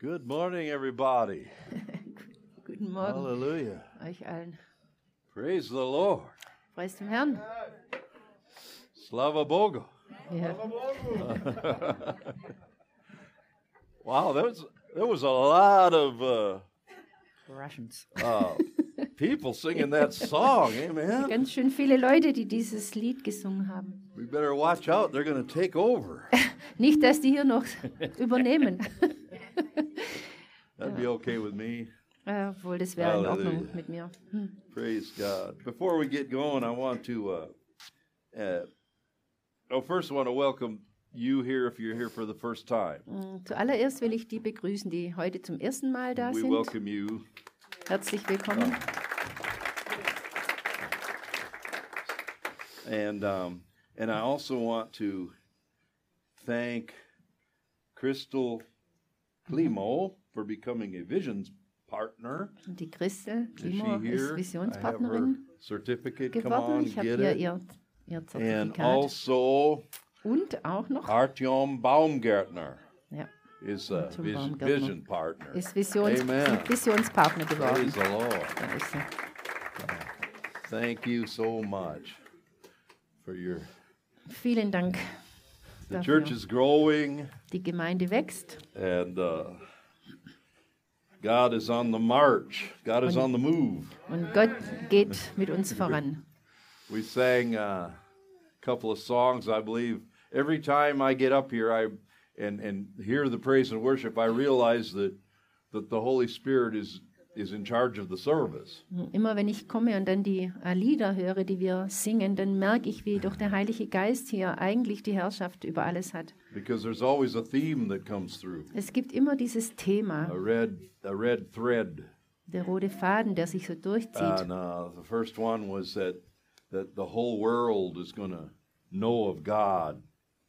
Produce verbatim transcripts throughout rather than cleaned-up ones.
Good morning, everybody. Guten Morgen Hallelujah. euch allen. Praise the Lord. Preis dem Herrn. Slava Boga. Ja. Wow, there was there was a lot of uh, Russians. uh, people singing that song. Amen. Ganz schön viele Leute, die dieses Lied gesungen haben. We better watch out. They're going to take over. Nicht, dass die hier noch übernehmen. That'd be okay with me. Äh, Obwohl, das wäre in Ordnung Hallelujah. mit mir. Hm. Praise God. Before we get going, I want to, uh, uh, oh, first I want to welcome you here if you're here for the first time. Mm, Zuallererst will ich die begrüßen, die heute zum ersten Mal da We sind. welcome you. Herzlich willkommen. And um, and I also want to thank Crystal Klimo for becoming a visions partner. Und die Christel Is she Klimo ist here? I have her Visionspartnerin certificate. Come geworden. on, Ich habe get hier it. ihr, ihr And Zertifikat. also Und auch noch Artyom Baumgartner ja, is a Artyom vis- Baumgartner. vision partner. ist Visions Amen. Visionspartner geworden. Praise the Lord. Da ist sie. Thank you so much for your. Vielen Dank The dafür. church is growing. Die Gemeinde wächst And uh, God is on the march. God is on the move. und Gott geht mit uns voran. We sang uh, a couple of songs, I believe. Every time I get up here I and, and hear the praise and worship, I realize that, that the Holy Spirit is, is in charge of the service. Immer wenn ich komme und dann die äh, Lieder höre, die wir singen, dann merke ich, wie doch der Heilige Geist hier eigentlich die Herrschaft über alles hat. Because there's always a theme that comes through. Es gibt immer dieses A Thema, red, a red thread. der rote Faden, der sich so durchzieht. And uh, the first one was that, that the whole world is going to know of God.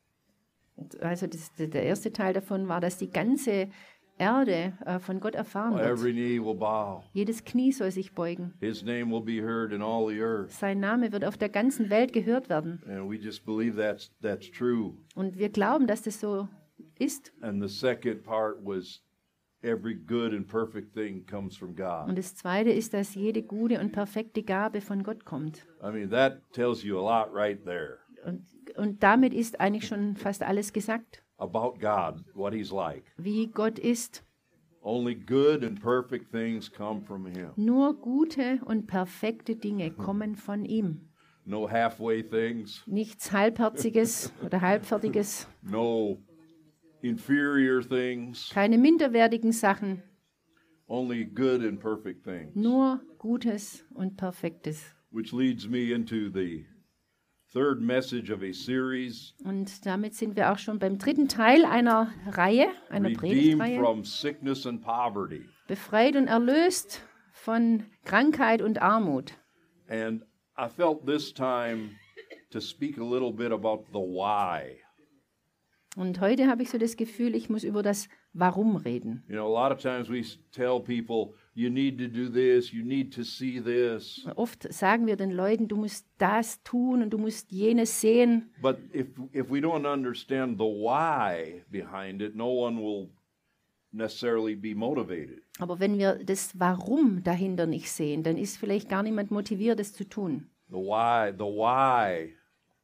Also das, der erste Teil davon war, dass die ganze Erde äh, von Gott erfahren wird. Every knee will bow. Jedes Knie soll sich beugen. His name will be heard in all the earth. Sein Name wird auf der ganzen Welt gehört werden. And we just believe that's that's true. Und wir glauben, dass das so ist. And the second part was every good and perfect thing comes from God. Und das Zweite ist, dass jede gute und perfekte Gabe von Gott kommt. I mean, that tells you a lot right there Und, und damit ist eigentlich schon fast alles gesagt, about God, what he's like. wie Gott ist. Only good and perfect things come from him. Nur gute und perfekte Dinge kommen von ihm. No halfway things, Nichts Halbherziges oder Halbfertiges, no inferior things, keine minderwertigen Sachen, only good and perfect things. nur Gutes und Perfektes. Which leads me into the third message of a series, Und damit sind wir auch schon beim dritten Teil einer Reihe, einer Redeemed Predigtreihe. from Sickness and Poverty. Befreit und erlöst von Krankheit und Armut. And I felt this time to speak a little bit about the why. Und heute habe ich so das Gefühl, ich muss über das Warum reden. You know, a lot of times we s- tell people, you need to do this, you need to see this. Oft sagen wir den Leuten, du musst das tun und du musst jenes sehen. But if if we don't understand the why behind it, no one will necessarily be motivated. Aber wenn wir das Warum dahinter nicht sehen, dann ist vielleicht gar niemand motiviert, es zu tun. The why, the why.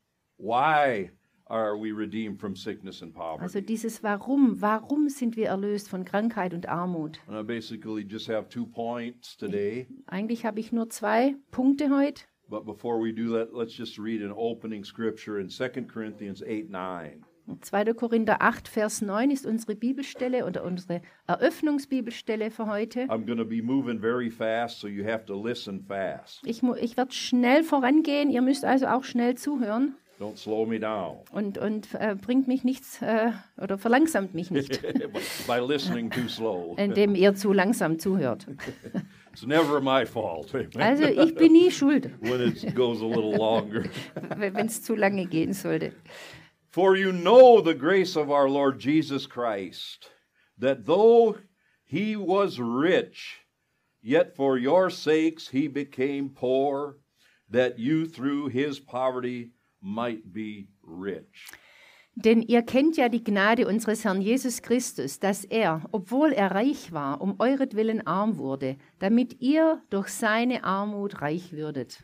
Why are we redeemed from sickness and poverty? Also dieses Warum, warum sind wir erlöst von Krankheit und Armut? And I basically just have two points today. Eigentlich habe ich nur zwei Punkte heute. But before we do that, let's just read an opening scripture in Second Corinthians eight nine. zweiter Korinther acht, Vers neun ist unsere Bibelstelle oder unsere Eröffnungsbibelstelle für heute. I'm going to be moving very fast, so you have to listen fast. Ich, mu- ich werde schnell vorangehen, ihr müsst also auch schnell zuhören Don't slow me down und, und äh, bringt mich nichts äh, oder verlangsamt mich nicht, by listening too slow. indem ihr zu langsam zuhört. It's never my fault Also ich bin nie schuld, when it goes a little longer. wenn es zu lange gehen sollte. For you know the grace of our Lord Jesus Christ, that though he was rich, yet for your sakes he became poor, that you through his poverty might be rich. Denn ihr kennt ja die Gnade unseres Herrn Jesus Christus, dass er, obwohl er reich war, um euretwillen arm wurde, damit ihr durch seine Armut reich würdet.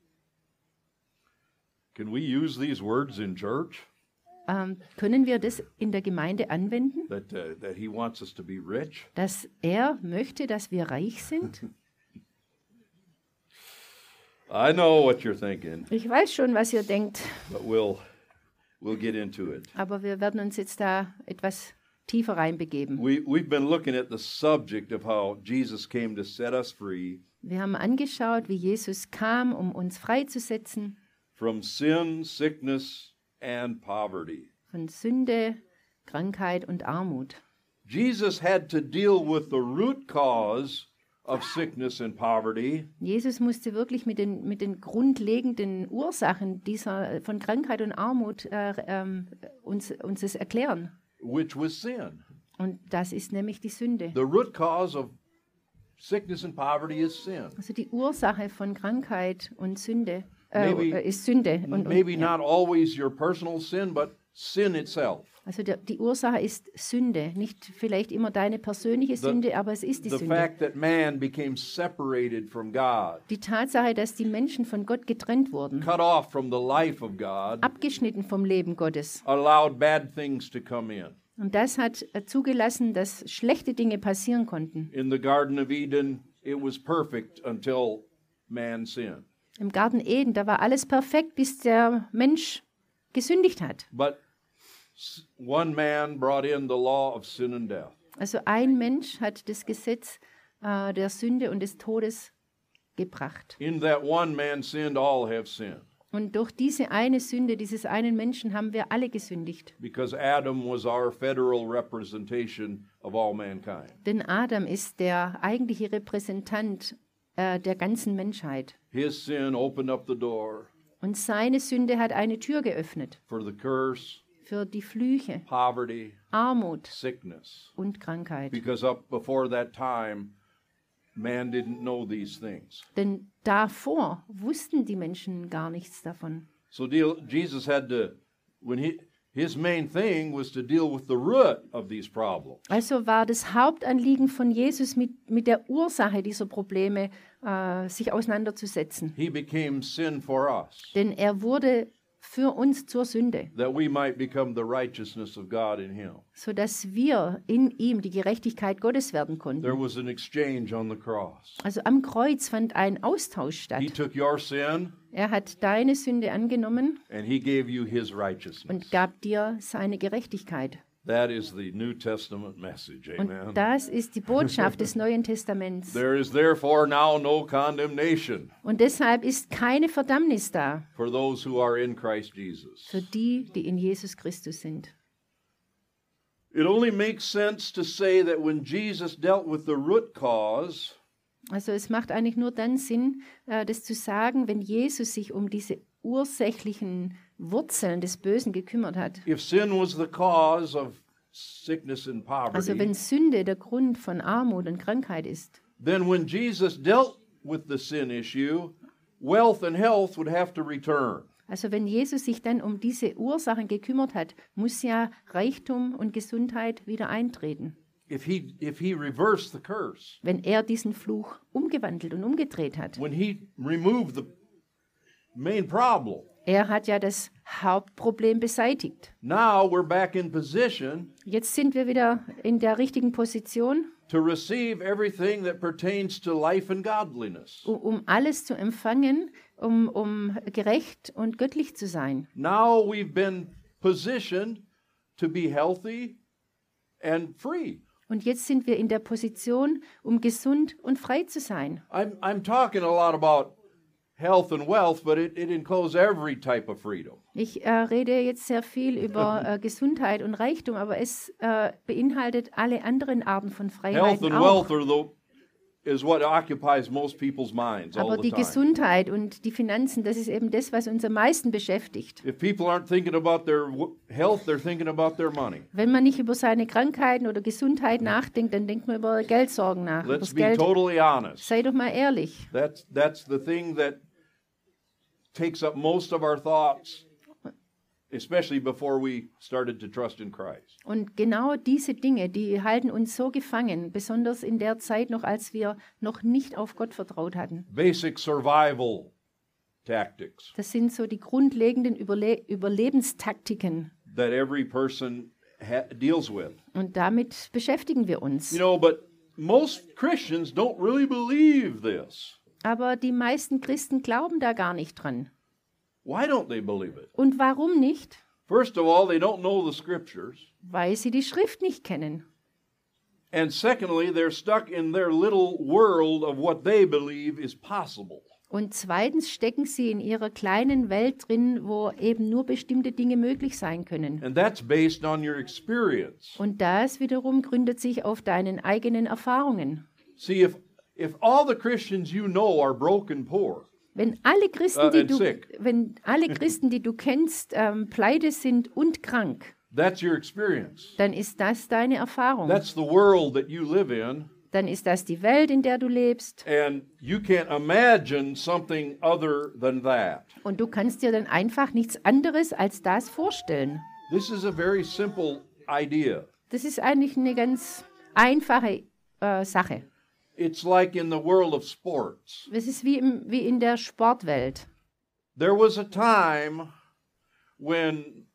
Can we use these words in church? Ähm, können wir das in der Gemeinde anwenden, That, uh, that he wants us to be rich? dass er möchte, dass wir reich sind? I know what you're thinking, Ich weiß schon, was ihr denkt, but we'll, we'll get into it. aber wir werden uns jetzt da etwas tiefer reinbegeben. We, we've been looking at the subject of how Jesus came to set us free Wir haben angeschaut, wie Jesus kam, um uns freizusetzen from sin, sickness, and poverty. von Sünde, Krankheit und Armut. Jesus had to deal with the root cause of sickness and poverty, Jesus musste wirklich mit den, mit den grundlegenden Ursachen dieser, von Krankheit und Armut äh, ähm, uns, uns das erklären. which was sin. Und das ist nämlich die Sünde. The root cause of sickness and poverty is sin. Also die Ursache von Krankheit und Sünde äh, Maybe- ist Sünde. Und, und, Maybe ja. not always your personal sin, but sin itself. Also der, die Ursache ist Sünde. Nicht vielleicht immer deine persönliche Sünde, aber es ist die The Sünde. fact that man became separated from God, Die Tatsache, dass die Menschen von Gott getrennt wurden, cut off from the life of God, abgeschnitten vom Leben Gottes. allowed bad things to come in. Und das hat äh, zugelassen, dass schlechte Dinge passieren konnten. In the Garden of Eden, it was perfect until man sinned. Im Garten Eden, da war alles perfekt, bis der Mensch gesündigt hat. But s- one man brought in the law of sin and death. Also ein Mensch hat das Gesetz äh, der Sünde und des Todes gebracht. In that one man sinned, all have sinned. Und durch diese eine Sünde dieses einen Menschen haben wir alle gesündigt. Because Adam was our federal representation of all mankind. Denn Adam ist der eigentliche Repräsentant äh, der ganzen Menschheit. His sin opened up the door Und seine Sünde hat eine Tür geöffnet for the curse, für die Flüche, poverty, Armut sickness. und Krankheit. Because up before that time, man didn't know these things. Denn davor wussten die Menschen gar nichts davon. So deal, Jesus had to, when he, his main thing was to deal with the root of these problems. Also war das Hauptanliegen von Jesus, mit, mit der Ursache dieser Probleme äh, sich auseinanderzusetzen. He became sin for us, Denn er wurde für uns zur Sünde, that we might become the righteousness of God in him. sodass wir in ihm die Gerechtigkeit Gottes werden There konnten. was an exchange on the cross. Also am Kreuz fand ein Austausch He statt. took your sin Er hat deine Sünde angenommen and he gave you his righteousness. und gab dir seine Gerechtigkeit. That is the New Testament message. Und Amen. das ist die Botschaft des Neuen Testaments. There is therefore now no condemnation Und deshalb ist keine Verdammnis da for those who are in Christ Jesus. für die, die in Jesus Christus sind. It only makes sense to say that when Jesus dealt with the root cause, Also es macht eigentlich nur dann Sinn, äh, das zu sagen, wenn Jesus sich um diese ursächlichen Wurzeln des Bösen gekümmert hat. if sin was the cause of sickness and Also poverty, wenn Sünde der Grund von Armut und Krankheit ist, then when Jesus dealt with the sin issue, wealth and health would have to return. also wenn Jesus sich dann um diese Ursachen gekümmert hat, muss ja Reichtum und Gesundheit wieder eintreten. If he if he reversed the curse, Wenn er diesen Fluch umgewandelt und umgedreht hat. when he removed the main problem, Er hat ja das Hauptproblem beseitigt. now we're back in position Jetzt sind wir wieder in der richtigen Position, to receive everything that pertains to life and godliness. um, um alles zu empfangen, um, um gerecht und göttlich zu sein. Now we've been positioned to be healthy and free. Und jetzt sind wir in der Position, um gesund und frei zu sein. I'm, I'm talking a lot about health and wealth, but it, it includes every type of freedom. Ich äh, rede jetzt sehr viel über äh, Gesundheit und Reichtum, aber es äh, beinhaltet alle anderen Arten von Health Freiheiten and auch. wealth are the, is what occupies most people's minds all Aber the die time. Gesundheit und die Finanzen, das ist eben das, was uns am meisten beschäftigt. If people aren't thinking about their w- health, they're thinking about their money. Wenn man nicht über seine Krankheiten oder Gesundheit nachdenkt, dann denkt man über Geldsorgen nach, über Let's das be Geld. totally honest. Sei doch mal ehrlich. That's, that's the thing that takes up most of our thoughts. especially before we started to trust in Christ. Und genau diese Dinge, die halten uns so gefangen, besonders in der Zeit noch, als wir noch nicht auf Gott vertraut hatten. Basic survival tactics Das sind so die grundlegenden Überle Überlebenstaktiken. that every person ha- deals with. Und damit beschäftigen wir uns. You know, but most Christians don't really believe this. Aber die meisten Christen glauben da gar nicht dran. Why don't they believe it? Und warum nicht? First of all, they don't know the scriptures. Weil sie die Schrift nicht kennen. And secondly, they're stuck in their little world of what they believe is possible. Und zweitens stecken sie in ihrer kleinen Welt drin, wo eben nur bestimmte Dinge möglich sein können. And that's based on your experience. Und das wiederum gründet sich auf deinen eigenen Erfahrungen. See, if if all the Christians you know are broken poor, Wenn alle Christen, Uh, die and du, sick. wenn alle Christen, die du kennst, ähm, pleite sind und krank, that's your experience. dann ist das deine Erfahrung. That's the world that you live in, Dann ist das die Welt, in der du lebst. and you can't imagine something other than that. Und du kannst dir dann einfach nichts anderes als das vorstellen. This is a very simple idea. Das ist eigentlich eine ganz einfache äh, Sache. It's like in the world of sports. Es ist wie, im, wie in der Sportwelt. There was a time when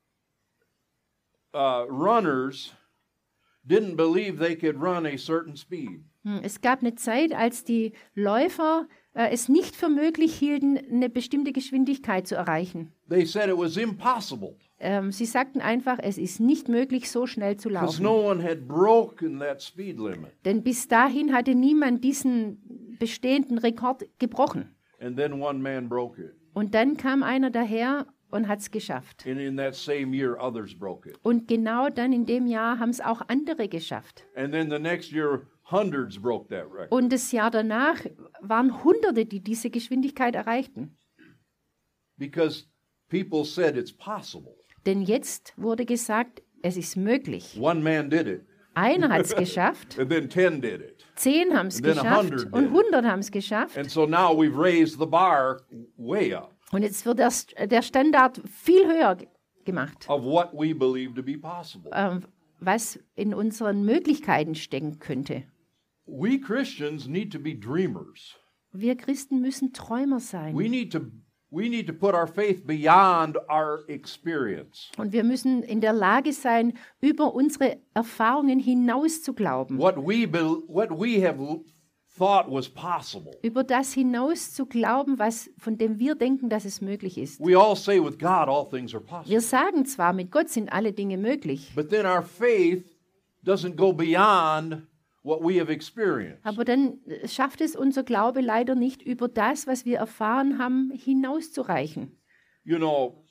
uh, runners didn't believe they could run a certain speed. Hm, Es gab eine Zeit, als die Läufer äh, es nicht für möglich hielten, eine bestimmte Geschwindigkeit zu erreichen. They said it was impossible Ähm, sie sagten einfach, es ist nicht möglich, so schnell zu because laufen. no one had broken that speed limit. Denn bis dahin hatte niemand diesen bestehenden Rekord gebrochen. And then one man broke it. Und dann kam einer daher und hat es geschafft. And in that same year, others broke it. Und genau dann in dem Jahr haben es auch andere geschafft. And then the next year, hundreds broke that record. Und das Jahr danach waren Hunderte, die diese Geschwindigkeit erreichten. Because people said it's possible. Denn jetzt wurde gesagt, es ist möglich. One man did it, Einer hat es geschafft, and then ten did it. zehn haben es And then a geschafft hundred und did. hundert haben es geschafft. And so now we've raised the bar way up Und jetzt wird der, St- der Standard viel höher g- gemacht, of what we believe to be possible. ähm, was in unseren Möglichkeiten stecken könnte. We Christians need to be dreamers. Wir Christen müssen Träumer sein. We need to we need to put our faith beyond our experience. Und wir müssen in der Lage sein, über unsere Erfahrungen hinaus zu glauben. What we bel what we have l- thought was possible. Über das hinaus zu glauben, was, von dem wir denken, dass es möglich ist. We all say with God all things are possible. Wir sagen zwar, mit Gott sind alle Dinge möglich, But then our faith doesn't go beyond what we have experienced. aber dann äh, schafft es unser Glaube leider nicht, über das, was wir erfahren haben, hinauszureichen. You know,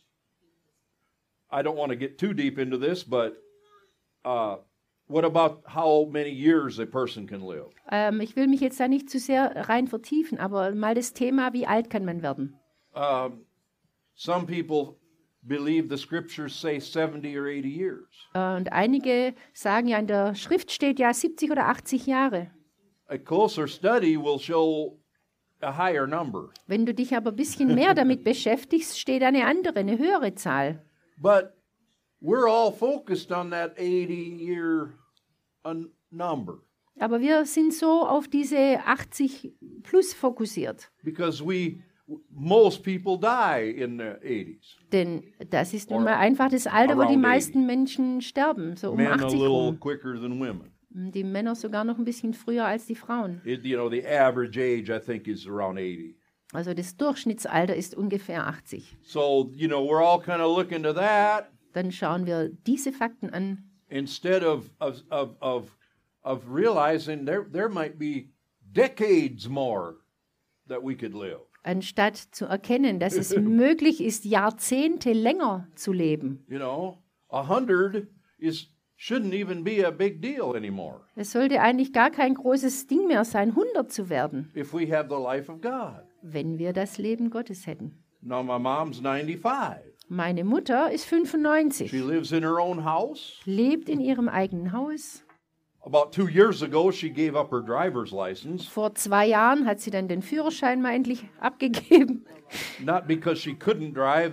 I don't want to get too deep into this, but uh, what about how many years a person can live? Ähm, ich will mich jetzt da nicht zu sehr rein vertiefen, aber mal das Thema, wie alt kann man werden? Um, some people believe the scriptures say seventy or eighty years. Äh, und einige sagen ja, in der Schrift steht ja siebzig oder achtzig Jahre. A closer study will show a higher number. Wenn du dich aber ein bisschen mehr damit beschäftigst, steht eine andere, eine höhere Zahl. But we're all focused on that eighty year un- number Aber wir sind so auf diese achtzig plus fokussiert. because we most people die in the eighties. Denn das ist nun Or mal einfach das Alter, wo die around meisten Menschen sterben, so um Men a achtzig little rum. quicker than women. Die Männer sogar noch ein bisschen früher als die Frauen. It, you know, the average age I think is around eighty. Also das Durchschnittsalter ist ungefähr achtzig. So, you know, we're all kind of looking to that Dann schauen wir diese Fakten an, instead of of of of, of realizing there there might be decades more that we could live. anstatt zu erkennen, dass es möglich ist, Jahrzehnte länger zu leben. You know, a hundred is shouldn't even be a big deal anymore Es sollte eigentlich gar kein großes Ding mehr sein, hundert zu werden, if we have the life of God. wenn wir das Leben Gottes hätten. Now my mom's ninety-five. Meine Mutter ist She fünfundneunzig, lives in her own house. lebt in ihrem eigenen Haus. About two years ago, she gave up her driver's license, Vor zwei Jahren hat sie dann den Führerschein mal endlich abgegeben. not because she couldn't drive, that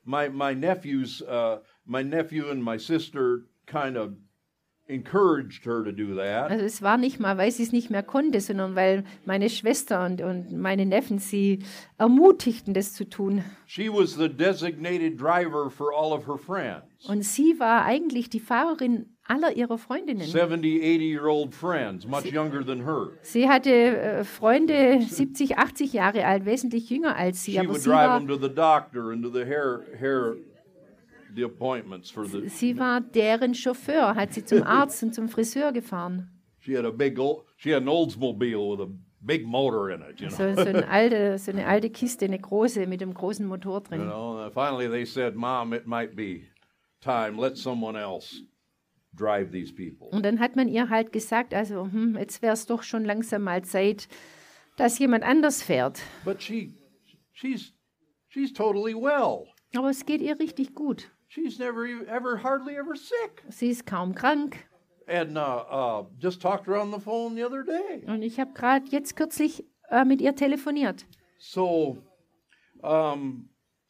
my my nephews, uh, my nephew and my sister kind of encouraged her to do that. Also es war nicht mal, weil sie es nicht mehr konnte, sondern weil meine Schwester und, und meine Neffen sie ermutigten, das zu tun. She was the designated driver for all of her friends. Und sie war eigentlich die Fahrerin aller ihrer Freundinnen. seventy, eighty-year-old friends, much younger than her. Sie hatte äh, Freunde siebzig, achtzig Jahre alt, wesentlich jünger als sie, She aber would sie drive war, them to the doctor and to the hair hair the appointments for the. sie war deren Chauffeur, hat sie zum Arzt und zum Friseur gefahren. She had a big old. She had an Oldsmobile with a big motor in it. You know. So, so, eine alte, so eine alte Kiste, eine große, mit einem großen Motor You drin. know. And finally, they said, "Mom, it might be time. Let someone else drive these people." Und dann hat man ihr halt gesagt, also hm, jetzt wäre es doch schon langsam mal Zeit, dass jemand anders fährt. But she, she's, she's totally well. Aber es geht ihr richtig gut. She's never even, ever hardly ever sick. Sie ist kaum krank. And uh, uh, just talked to her on the phone the other day. Und ich habe gerade jetzt kürzlich äh, mit ihr telefoniert. So, um,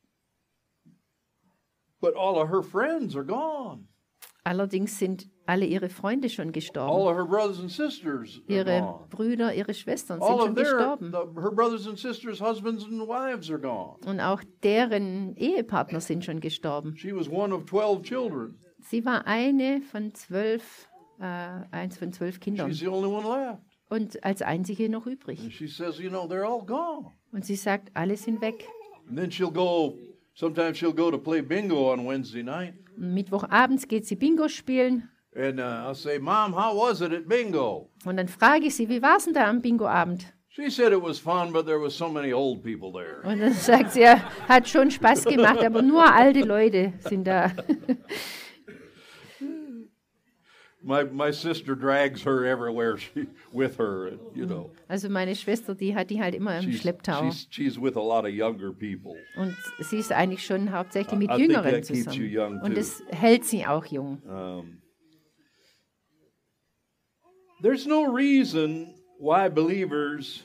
but all of her friends are gone. Allerdings sind alle ihre Freunde schon All gestorben. of her brothers and sisters are Ihre gone. Brüder, ihre Schwestern sind All schon of their, gestorben. the, her brothers and sisters' husbands and wives are gone. Und auch deren Ehepartner sind schon gestorben. She was one of twelve children. Sie war eine von zwölf, äh, eins von zwölf Kindern She's the only one left. und als einzige noch And übrig. she says, you know, they're all gone. Und sie sagt, alle sind weg. And then she'll go, sometimes she'll go to play bingo on Wednesday night. Mittwochabends geht sie Bingo spielen. And uh, I'll say, Mom, how was it at bingo? Und dann frage ich sie, wie war es denn da am Bingoabend? She said it was fun, but there was so many old people there. Und dann sagt sie, ja, hat schon Spaß gemacht, aber nur alte Leute sind da. My my sister drags her everywhere she, with her, you know. Also meine Schwester, die hat die halt immer im She's, Schlepptau. she's, she's with a lot of younger people. Und sie ist eigentlich schon hauptsächlich mit I think Jüngeren that keeps you young, zusammen. Und too. das hält sie auch jung. Um, there's no reason why believers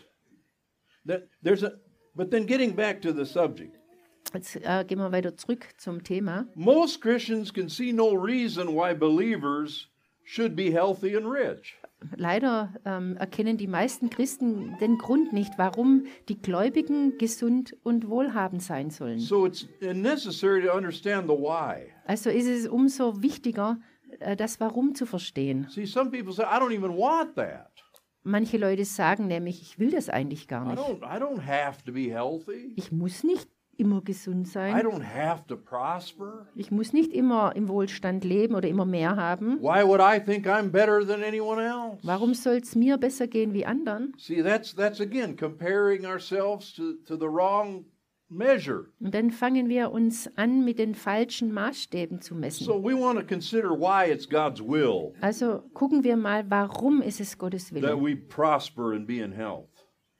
that there's a but then getting back to the subject. Jetzt äh, gehen wir weiter zurück zum Thema. Most Christians can see no reason why believers should be healthy and rich. Leider ähm, erkennen die meisten Christen den Grund nicht, warum die Gläubigen gesund und wohlhabend sein sollen. So it's necessary to understand the why. Also ist es umso wichtiger, äh, das Warum zu verstehen. See, some people say, I don't even want that. Manche Leute sagen nämlich, ich will das eigentlich gar I nicht. don't I don't have to be healthy. Ich muss nicht immer gesund I sein. don't have to prosper. Ich muss nicht immer im Wohlstand leben oder immer mehr haben. Why would I think I'm better than anyone else? Warum soll es mir besser gehen wie anderen? See, that's that's again comparing ourselves to, to the wrong measure. Und dann fangen wir uns an, mit den falschen Maßstäben zu messen. So we want to consider why it's God's will Also gucken wir mal, warum ist es Gottes that Wille? we prosper and be in health.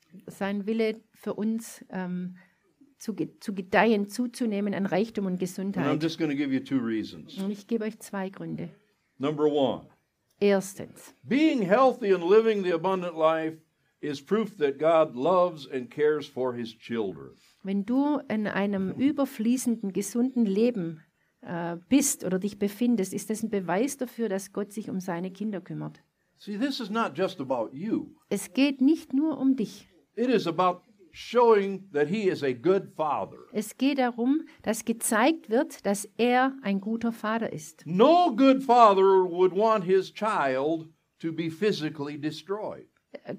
Sein Wille für uns ähm, zu, ge zu gedeihen, zuzunehmen an Reichtum und And I'm Gesundheit. just going to give you two reasons. Und ich gebe euch zwei Gründe. Number one, Erstens, being healthy and living the abundant life is proof that God loves and cares for his children. wenn du in einem überfließenden, gesunden Leben äh, bist oder dich befindest, ist das ein Beweis dafür, dass Gott sich um seine Kinder kümmert. See, this is not just about you. Es geht nicht nur um dich. It is about showing that he is a good father. Es geht darum, dass gezeigt wird, dass er ein guter Vater ist. No good father would want his child to be physically destroyed.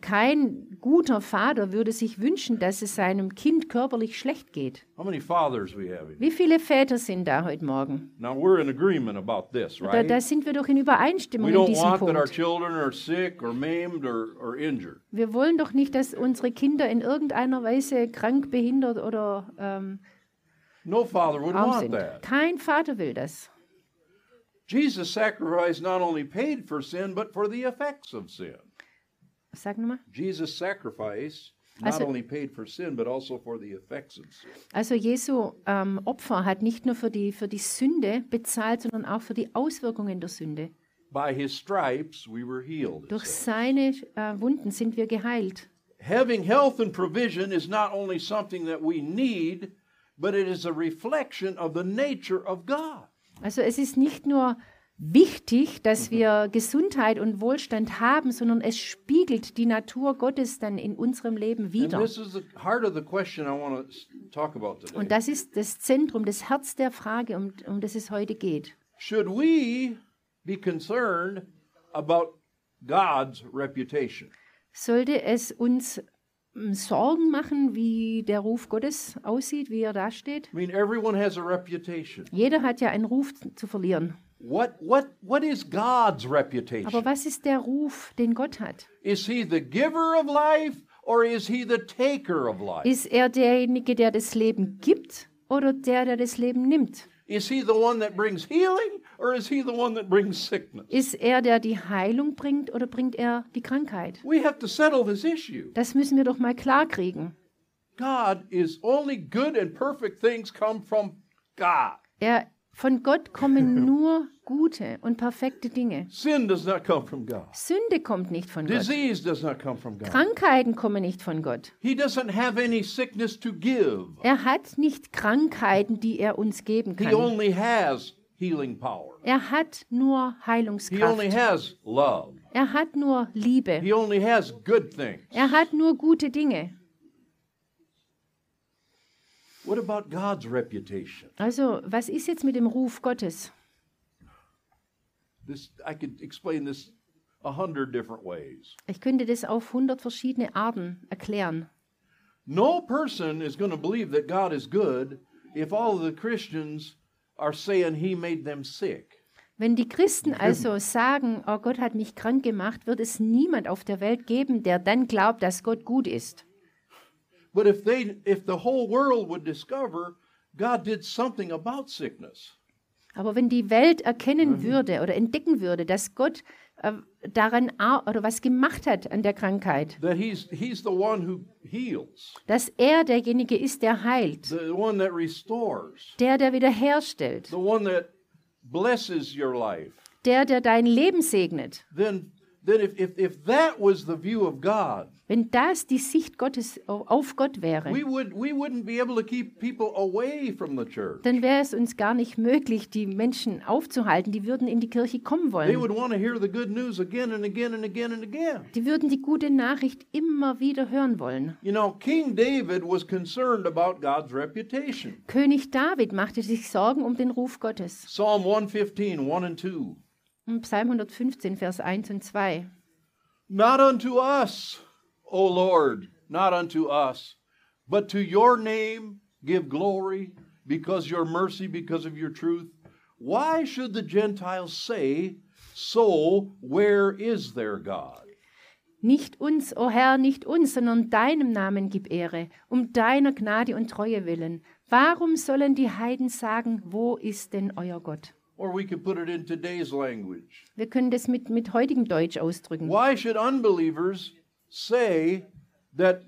Kein guter Vater würde sich wünschen, dass es seinem Kind körperlich schlecht geht. How many fathers we have here? Wie viele Väter sind da heute Morgen? Now we're in agreement about this, Da, right? da sind wir doch in Übereinstimmung We in don't diesem want that our Punkt. children are sick or maimed or, or injured. Wir wollen doch nicht, dass unsere Kinder in irgendeiner Weise krank, behindert oder ähm, No father would arm want sind. that. Kein Vater will das. Jesus' sacrifice not only paid for sin, but for the effects of sin. Sag nochmal. Jesus' sacrifice not Also- only paid for sin, but also for the effects of sin. Also Jesu ähm, Opfer hat nicht nur für die, für die Sünde bezahlt, sondern auch für die Auswirkungen der Sünde. By his stripes we were healed. it Durch says. seine äh, Wunden sind wir geheilt. Having health and provision is not only something that we need, but it is a reflection of the nature of God. Also es ist nicht nur wichtig, dass wir Gesundheit und Wohlstand haben, sondern es spiegelt die Natur Gottes dann in unserem Leben And wider. this is the heart of the question I want to talk about today. Und das ist das Zentrum, das Herz der Frage, um, um das es heute geht. Should we be concerned about God's reputation? Sollte es uns mm, Sorgen machen, wie der Ruf Gottes aussieht, wie er dasteht? I mean, everyone has a reputation. Jeder hat ja einen Ruf zu verlieren. What, what, what is God's reputation? Aber was ist der Ruf, den Gott hat? Is he the giver of life or is he the taker of life? Ist er derjenige, der das Leben gibt oder der, der das Leben nimmt? Is he the one that brings healing or is he the one that brings sickness? Ist er, der die Heilung bringt oder bringt er die Krankheit? We have to settle this issue. Das müssen wir doch mal klarkriegen. God is only good and perfect things come from God. Er, von Gott kommen nur gute und perfekte Dinge. Sin does not come from God. Sünde kommt nicht von Gott. Disease does not come from God. Krankheiten kommen nicht von Gott. He doesn't have any sickness to give. Er hat nicht Krankheiten, die er uns geben He kann. only has healing power. Er hat nur He only Heilungskraft. has love. Er hat nur Liebe. He only has good things. Er hat nur gute Dinge. What about God's reputation? Also, was ist jetzt mit dem Ruf Gottes? This I could explain this a hundred different ways. Ich könnte das auf hundert verschiedene Arten erklären. No person is going to believe that God is good if all of the Christians are saying he made them sick. Wenn die Christen also sagen, oh Gott hat mich krank gemacht, wird es niemand auf der Welt geben, der dann glaubt, dass Gott gut ist. But if they if the whole world would discover God did something about sickness, Aber wenn die Welt erkennen würde oder entdecken würde, dass Gott äh, daran ar- oder was gemacht hat an der Krankheit, that he's he's the one who heals, dass er derjenige ist, der heilt, the one that restores, der, der wiederherstellt, the one that blesses your life, der, der dein Leben segnet, then then if if, if that was the view of God, wenn das die Sicht Gottes auf Gott wäre, we would we wouldn't be able to keep people away from the church. dann wäre es uns gar nicht möglich, die Menschen aufzuhalten. Die würden in die Kirche kommen They wollen. would want to hear the good news again and again and again and again. Die würden die gute Nachricht immer wieder hören wollen. You know, King David was concerned about God's reputation. König David machte sich Sorgen um den Ruf Gottes. Psalm one fifteen, one and two. Im Psalm hundertfünfzehn, Vers eins und zwei. Not unto us, O Lord, not unto us, but to your name give glory, because your mercy, because of your truth. Why should the Gentiles say, so where is their God? Nicht uns, o Herr, nicht uns, sondern deinem Namen gib Ehre, um deiner Gnade und Treue willen. Warum sollen die Heiden sagen, wo ist denn euer Gott? Or we could put it in today's language. Wir können das mit, mit heutigem Deutsch ausdrücken. Why should unbelievers say that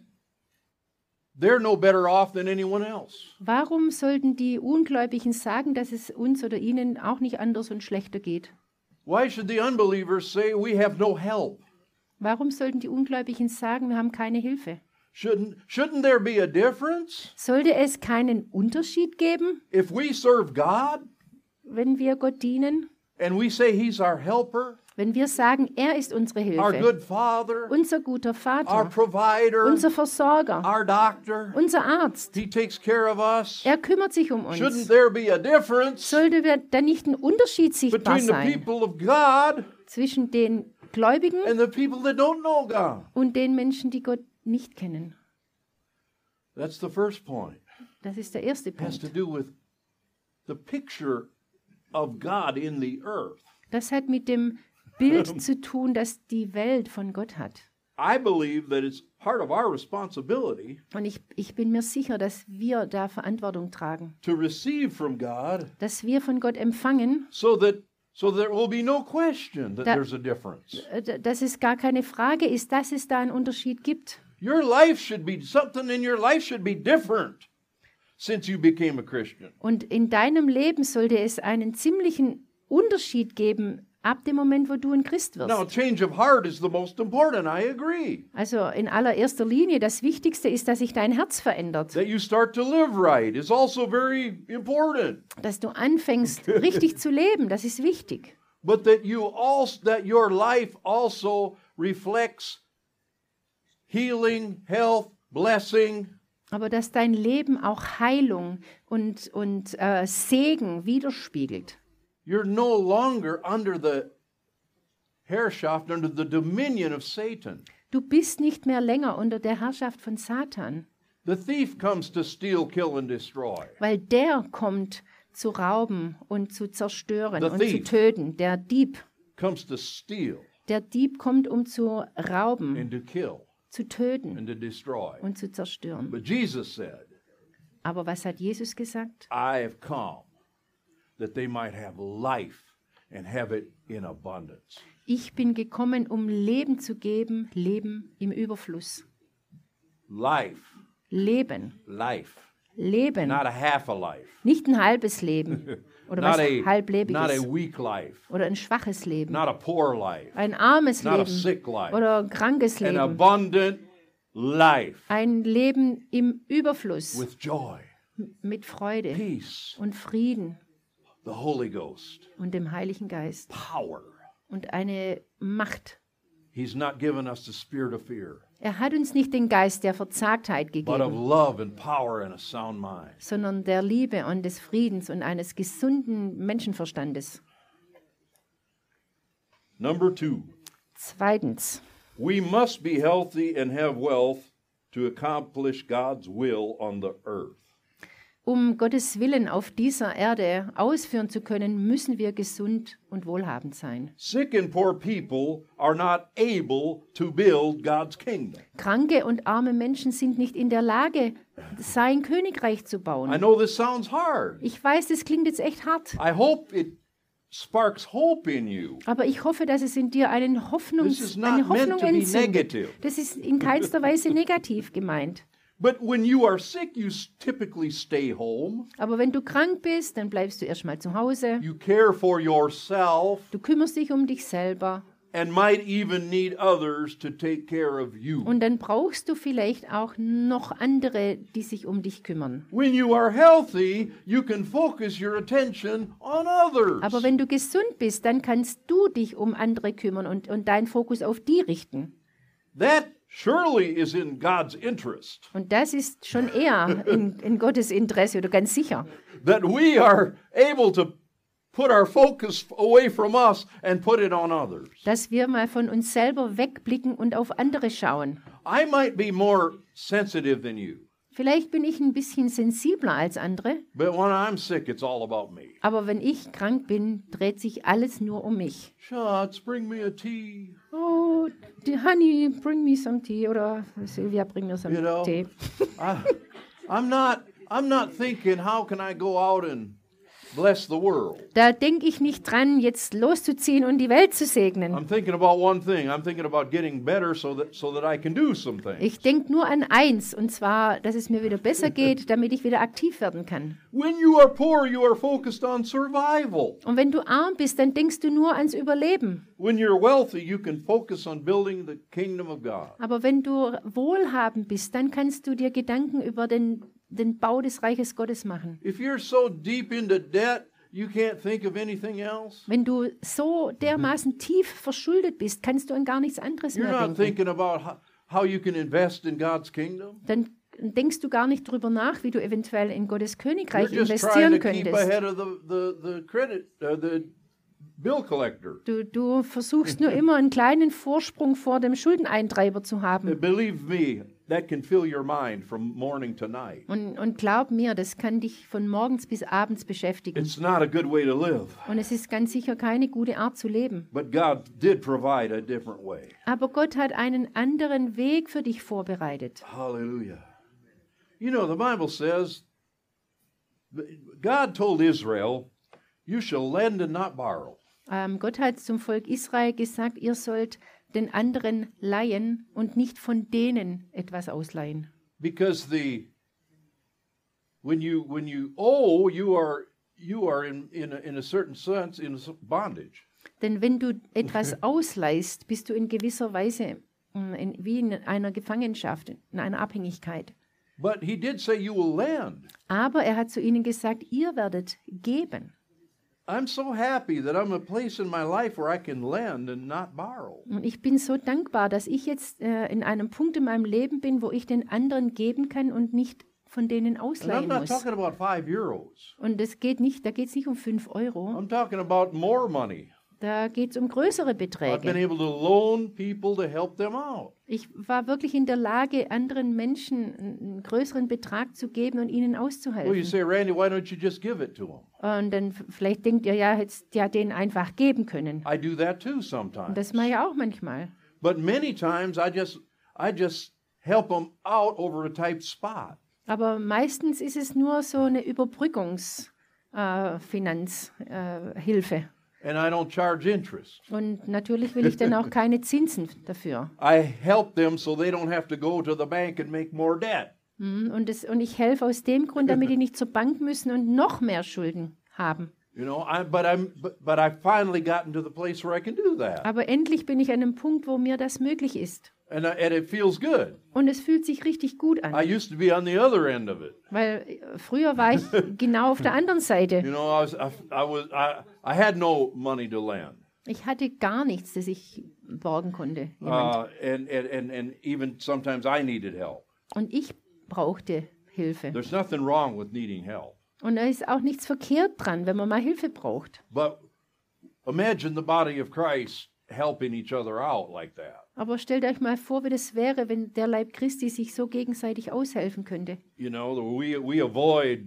they're no better off than anyone else? Warum sollten die Ungläubigen sagen, dass es uns oder ihnen auch nicht anders und schlechter geht? Why should the unbelievers say we have no help? Warum sollten die Ungläubigen sagen, wir haben keine Hilfe? Shouldn't, shouldn't there be a difference Sollte es keinen Unterschied geben, if we serve God wenn wir Gott dienen? and we say He's our helper, Wenn wir sagen, er ist unsere our Hilfe, good Father, unser guter our Vater, provider, unser Versorger, our doctor, unser Arzt, He takes care of us? er kümmert sich um Shouldn't uns. there be a difference Sollte wir dann nicht ein Unterschied sichtbar between the sein people of God zwischen den Gläubigen and the people that don't know God? und den Menschen, die Gott nicht kennen? That's the first point. Das ist der erste It has to Punkt. do with the picture of God in the earth. Das hat mit dem Bild zu tun, das die Welt von Gott hat. I believe that it's part of our responsibility Und ich, ich bin mir sicher, dass wir da Verantwortung tragen. to receive from God Dass wir von Gott empfangen, so that so there will be no question that That- there's a difference. äh, d- dass es gar keine Frage ist, dass es da einen Unterschied gibt. Your life should be something in your life should be different since you became a Christian. Und in deinem Leben sollte es einen ziemlichen Unterschied geben, ab dem Moment, wo du ein Christ wirst. Now, change of heart is the most important. I agree. Also in allererster Linie, das Wichtigste ist, dass sich dein Herz verändert. That you start to live right is also very important. Dass du anfängst, richtig zu leben, das ist wichtig. But that you also that your life also reflects healing, health, blessing. Aber dass dein Leben auch Heilung und, und äh, Segen widerspiegelt. You're no longer under the Herrschaft, under the dominion of Satan. Du bist nicht mehr länger unter der Herrschaft von Satan, The thief comes to steal, kill and destroy. weil der kommt zu rauben und zu zerstören The und zu thief. töten. Der Dieb, Comes to steal der Dieb kommt, um zu rauben, and to kill zu töten and to destroy. und zu zerstören. But Jesus said, Aber was hat Jesus gesagt? I have come that they might have life and have it in abundance. Ich bin gekommen, um Leben zu geben, Leben im Überfluss. Life, Leben, life, Leben, not a half a life, nicht ein halbes Leben oder not was a, not a halblebiges weak life, oder ein schwaches Leben, not a poor life, ein armes not a Leben sick life, oder ein krankes an Leben, abundant life ein Leben im Überfluss with joy, mit Freude peace, und Frieden the Holy Ghost, und dem Heiligen Geist power. und eine Macht. He's not given us the spirit of fear, Er hat uns nicht den Geist der Verzagtheit but of gegeben, love and power and a sound mind. sondern der Liebe und des Friedens und eines gesunden Menschenverstandes. Number two, Zweitens, we must be healthy and have wealth to accomplish God's will on the earth. um Gottes Willen auf dieser Erde ausführen zu können, müssen wir gesund und wohlhabend sein. Sick and poor people are not able to build God's kingdom. Kranke und arme Menschen sind nicht in der Lage, sein Königreich zu I bauen. know this sounds hard. Ich weiß, das klingt jetzt echt hart, I hope it sparks hope in you. aber ich hoffe, dass es in dir einen This is Hoffnungs not eine meant Hoffnung to be entzündet. negative. Das ist in keinster Weise negativ gemeint. But when you are sick, you s- typically stay home. Aber wenn du krank bist, dann bleibst du erstmal zu Hause. You care for yourself Du kümmerst dich um dich selber. and might even need others to take care of you. Und dann brauchst du vielleicht auch noch andere, die sich um dich kümmern. When you are healthy, you can focus your attention on others. Aber wenn du gesund bist, dann kannst du dich um andere kümmern und, und deinen Fokus auf die richten. That surely is in God's interest, Und das ist schon eher in, in Gottes Interesse oder ganz sicher, that we are able to put our focus away from us and put it on others. dass wir mal von uns selber wegblicken und auf andere schauen. I might be more sensitive than you, Vielleicht bin ich ein bisschen sensibler als andere, but when I'm sick, it's all about me. aber wenn ich krank bin, dreht sich alles nur um mich. Schatz, bring me a tea. Oh, die Honey, bring me some tea. Oder Silvia, bring mir some You know, Tee. I, I'm not. I'm not thinking. How can I go out and bless the world? Da denke ich nicht dran, jetzt loszuziehen und die Welt zu segnen. I'm thinking about one thing. I'm thinking about getting better so that so that I can do some things. Ich denke nur an eins, und zwar, dass es mir wieder besser geht, damit ich wieder aktiv werden kann. When you are poor, you are focused on survival. Und wenn du arm bist, dann denkst du nur ans Überleben. When you're wealthy, you can focus on building the kingdom of God. Aber wenn du wohlhabend bist, dann kannst du dir Gedanken über den, den Bau des Reiches Gottes machen. If you're so deep into debt, you can't think of anything else. Wenn du so dermaßen tief verschuldet bist, kannst du an gar nichts anderes You're mehr not denken. thinking about how, how you can invest in God's kingdom. Dann denkst du gar nicht drüber nach, wie du eventuell in Gottes You're Königreich just trying investieren to keep könntest. ahead of the, the, the credit, uh, the bill collector. Du, du versuchst nur immer einen kleinen Vorsprung vor dem Schuldeneintreiber zu haben. Believe me, that can fill your mind from morning to night. Und, und glaub mir, das kann dich von morgens bis abends beschäftigen. It's not a good way to live, Und es ist ganz sicher keine gute Art zu leben. but God did provide a different way. Aber Gott hat einen anderen Weg für dich vorbereitet. Hallelujah. You know, the Bible says, God told Israel, you shall lend and not borrow. Ähm, Gott hat zum Volk Israel gesagt, ihr sollt den anderen leihen und nicht von denen etwas ausleihen. Because the when you when you owe, you are you are in in a, in a certain sense in bondage. Denn wenn du etwas ausleihst, bist du in gewisser Weise mm, in, wie in einer Gefangenschaft, in einer Abhängigkeit. But he did say you will lend. Aber er hat zu ihnen gesagt, ihr werdet geben. I'm so happy that I'm a place in my life where I can lend and not borrow. Und ich bin so dankbar, dass ich jetzt äh, in einem Punkt in meinem Leben bin, wo ich den anderen geben kann und nicht von denen And I'm ausleihen not muss. talking about five euros. Und es geht nicht, da geht es nicht um fünf Euro, I'm talking about more money. da geht es um größere I've been Beträge. able to loan people to help them out. Ich war wirklich in der Lage, anderen Menschen einen größeren Betrag zu geben und ihnen Well, you auszuhelfen. say, Randy, why don't you just give it to them? Und dann f- vielleicht denkt ihr, ja, hättest ja denen einfach geben können. I do that too Und sometimes. das mache ich auch manchmal. But many times I just I just help them out over a tight spot. Aber meistens ist es nur so eine Überbrückungsfinanzhilfe. Äh, Finanz, äh, Hilfe. And I don't charge interest. Und natürlich will ich dann auch keine Zinsen dafür. I help them so they don't have to go to the bank and make more debt. Mhm, Und, das, und ich helfe aus dem Grund, damit die nicht zur Bank müssen und noch mehr Schulden haben. You know, I, but I'm but, but I've finally gotten to the place where I can do that. Aber endlich bin ich an einem Punkt, wo mir das möglich ist. And, I, and it feels good. Und es fühlt sich richtig gut I an. used to be on the other end of it. Weil äh, früher war ich genau auf der anderen Seite. You know, I was I, I was I, I had no money to lend. Ich hatte gar nichts, das ich borgen konnte. Jemand. Uh, and, and, and, and even sometimes I needed help. Und ich brauchte Hilfe. There's nothing wrong with needing help. Und da ist auch nichts verkehrt dran, wenn man mal Hilfe braucht. But imagine the body of Christ helping each other out like that. Aber stellt euch mal vor, wie das wäre, wenn der Leib Christi sich so gegenseitig aushelfen könnte. You know, we, we avoid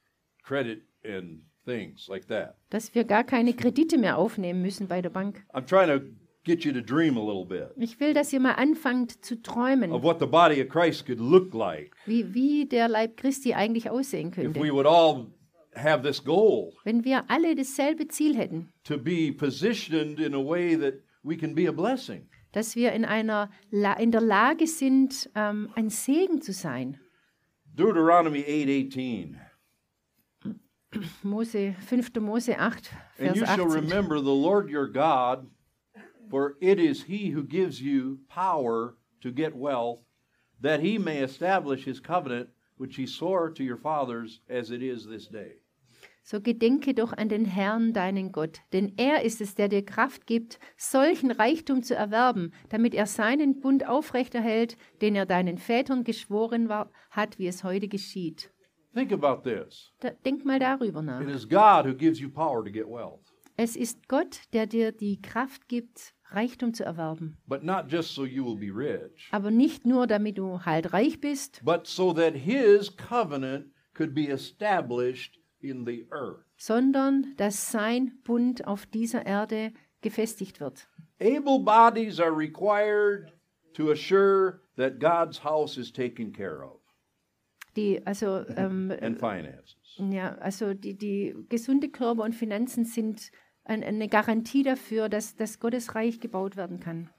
credit and things like that. Dass wir gar keine Kredite mehr aufnehmen müssen bei der Bank. I'm trying to get you to dream a little bit Ich will, dass ihr mal anfangt zu of träumen, what the body of Christ could look like wie, wie der Leib Christi eigentlich aussehen if könnte. we would all have this goal Wenn wir alle dasselbe Ziel hätten, to be positioned in a way that we can be a blessing. dass wir in, einer, La- in der Lage sind, ähm, ein Segen zu sein. Deuteronomy eight eighteen. Mose, fünfter Mose acht, And Vers you shall achtzehn. remember the Lord your God, for it is he who gives you power to get wealth, that he may establish his covenant, which he swore to your fathers, as it is this day. So gedenke doch an den Herrn, deinen Gott, denn er ist es, der dir Kraft gibt, solchen Reichtum zu erwerben, damit er seinen Bund aufrechterhält, den er deinen Vätern geschworen war, hat, wie es heute geschieht. Think about this. Da, denk mal darüber nach. It is God who gives you power to get wealth, Es ist Gott, der dir die Kraft gibt, Reichtum zu erwerben. but not just so you will be rich, Aber nicht nur, damit du halt reich bist, but so that his covenant could be established in the earth. sondern dass sein Bund auf dieser Erde gefestigt wird. Able bodies are required to assure that God's house is taken care of Die, also, ähm, and finances. ja, also die, die gesunde Körper und Finanzen sind ein, eine Garantie dafür, dass, dass Gottes Reich gebaut werden kann.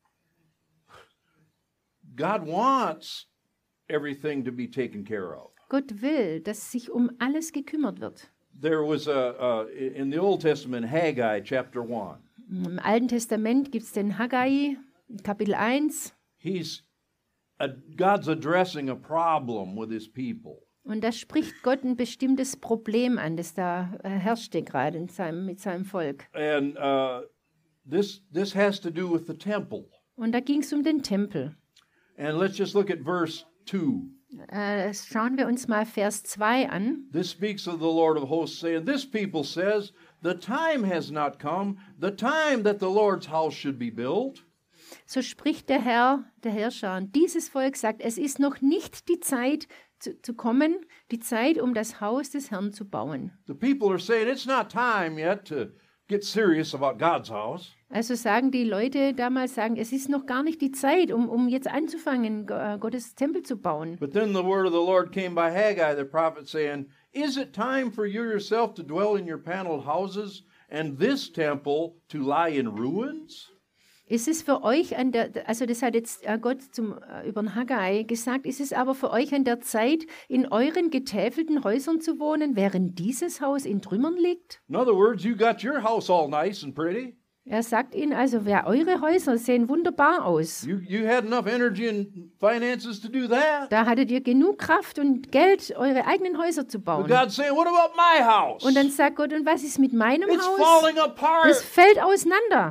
God wants everything to be taken care of. Gott will, dass sich um alles gekümmert wird. There was a, uh, in the Old Testament, Haggai chapter one. Im Alten Testament gibt es den Haggai, Kapitel eins, He's uh, God's addressing a problem with his people. und da spricht Gott ein bestimmtes Problem an, das da äh, herrschte gerade in seinem, mit seinem Volk. And uh, this, this has to do with the temple. Und da ging es um den Tempel. And let's just look at verse two. Äh, schauen wir uns mal Vers zwei an. This speaks of the Lord of hosts, saying, This people says, The time has not come, the time that the Lord's house should be built. So spricht der Herr, der Herrscher. Und dieses Volk sagt, es ist noch nicht die Zeit zu, zu kommen, die Zeit, um das Haus des Herrn zu bauen. The people are saying, It's not time yet to get serious about God's house. Also sagen die Leute damals, sagen, es ist noch gar nicht die Zeit, um, um jetzt anzufangen, Go- äh, Gottes Tempel zu bauen. But then the word of the Lord came by Haggai, the prophet, saying, Is it time for you yourself to dwell in your paneled houses, and this temple to lie in ruins? Ist es für euch an der, also das hat jetzt äh, Gott zum, äh, über den Haggai gesagt, ist es aber für euch an der Zeit, in euren getäfelten Häusern zu wohnen, während dieses Haus in Trümmern liegt? In other words, you got your house all nice and pretty, Er sagt ihnen also, wer eure Häuser sehen wunderbar aus. You, you had enough energy and finances to do that. Da hattet ihr genug Kraft und Geld, eure eigenen Häuser zu But bauen. God's saying, what about my house? Und dann sagt Gott, und was ist mit meinem It's Haus? falling apart. Das fällt auseinander.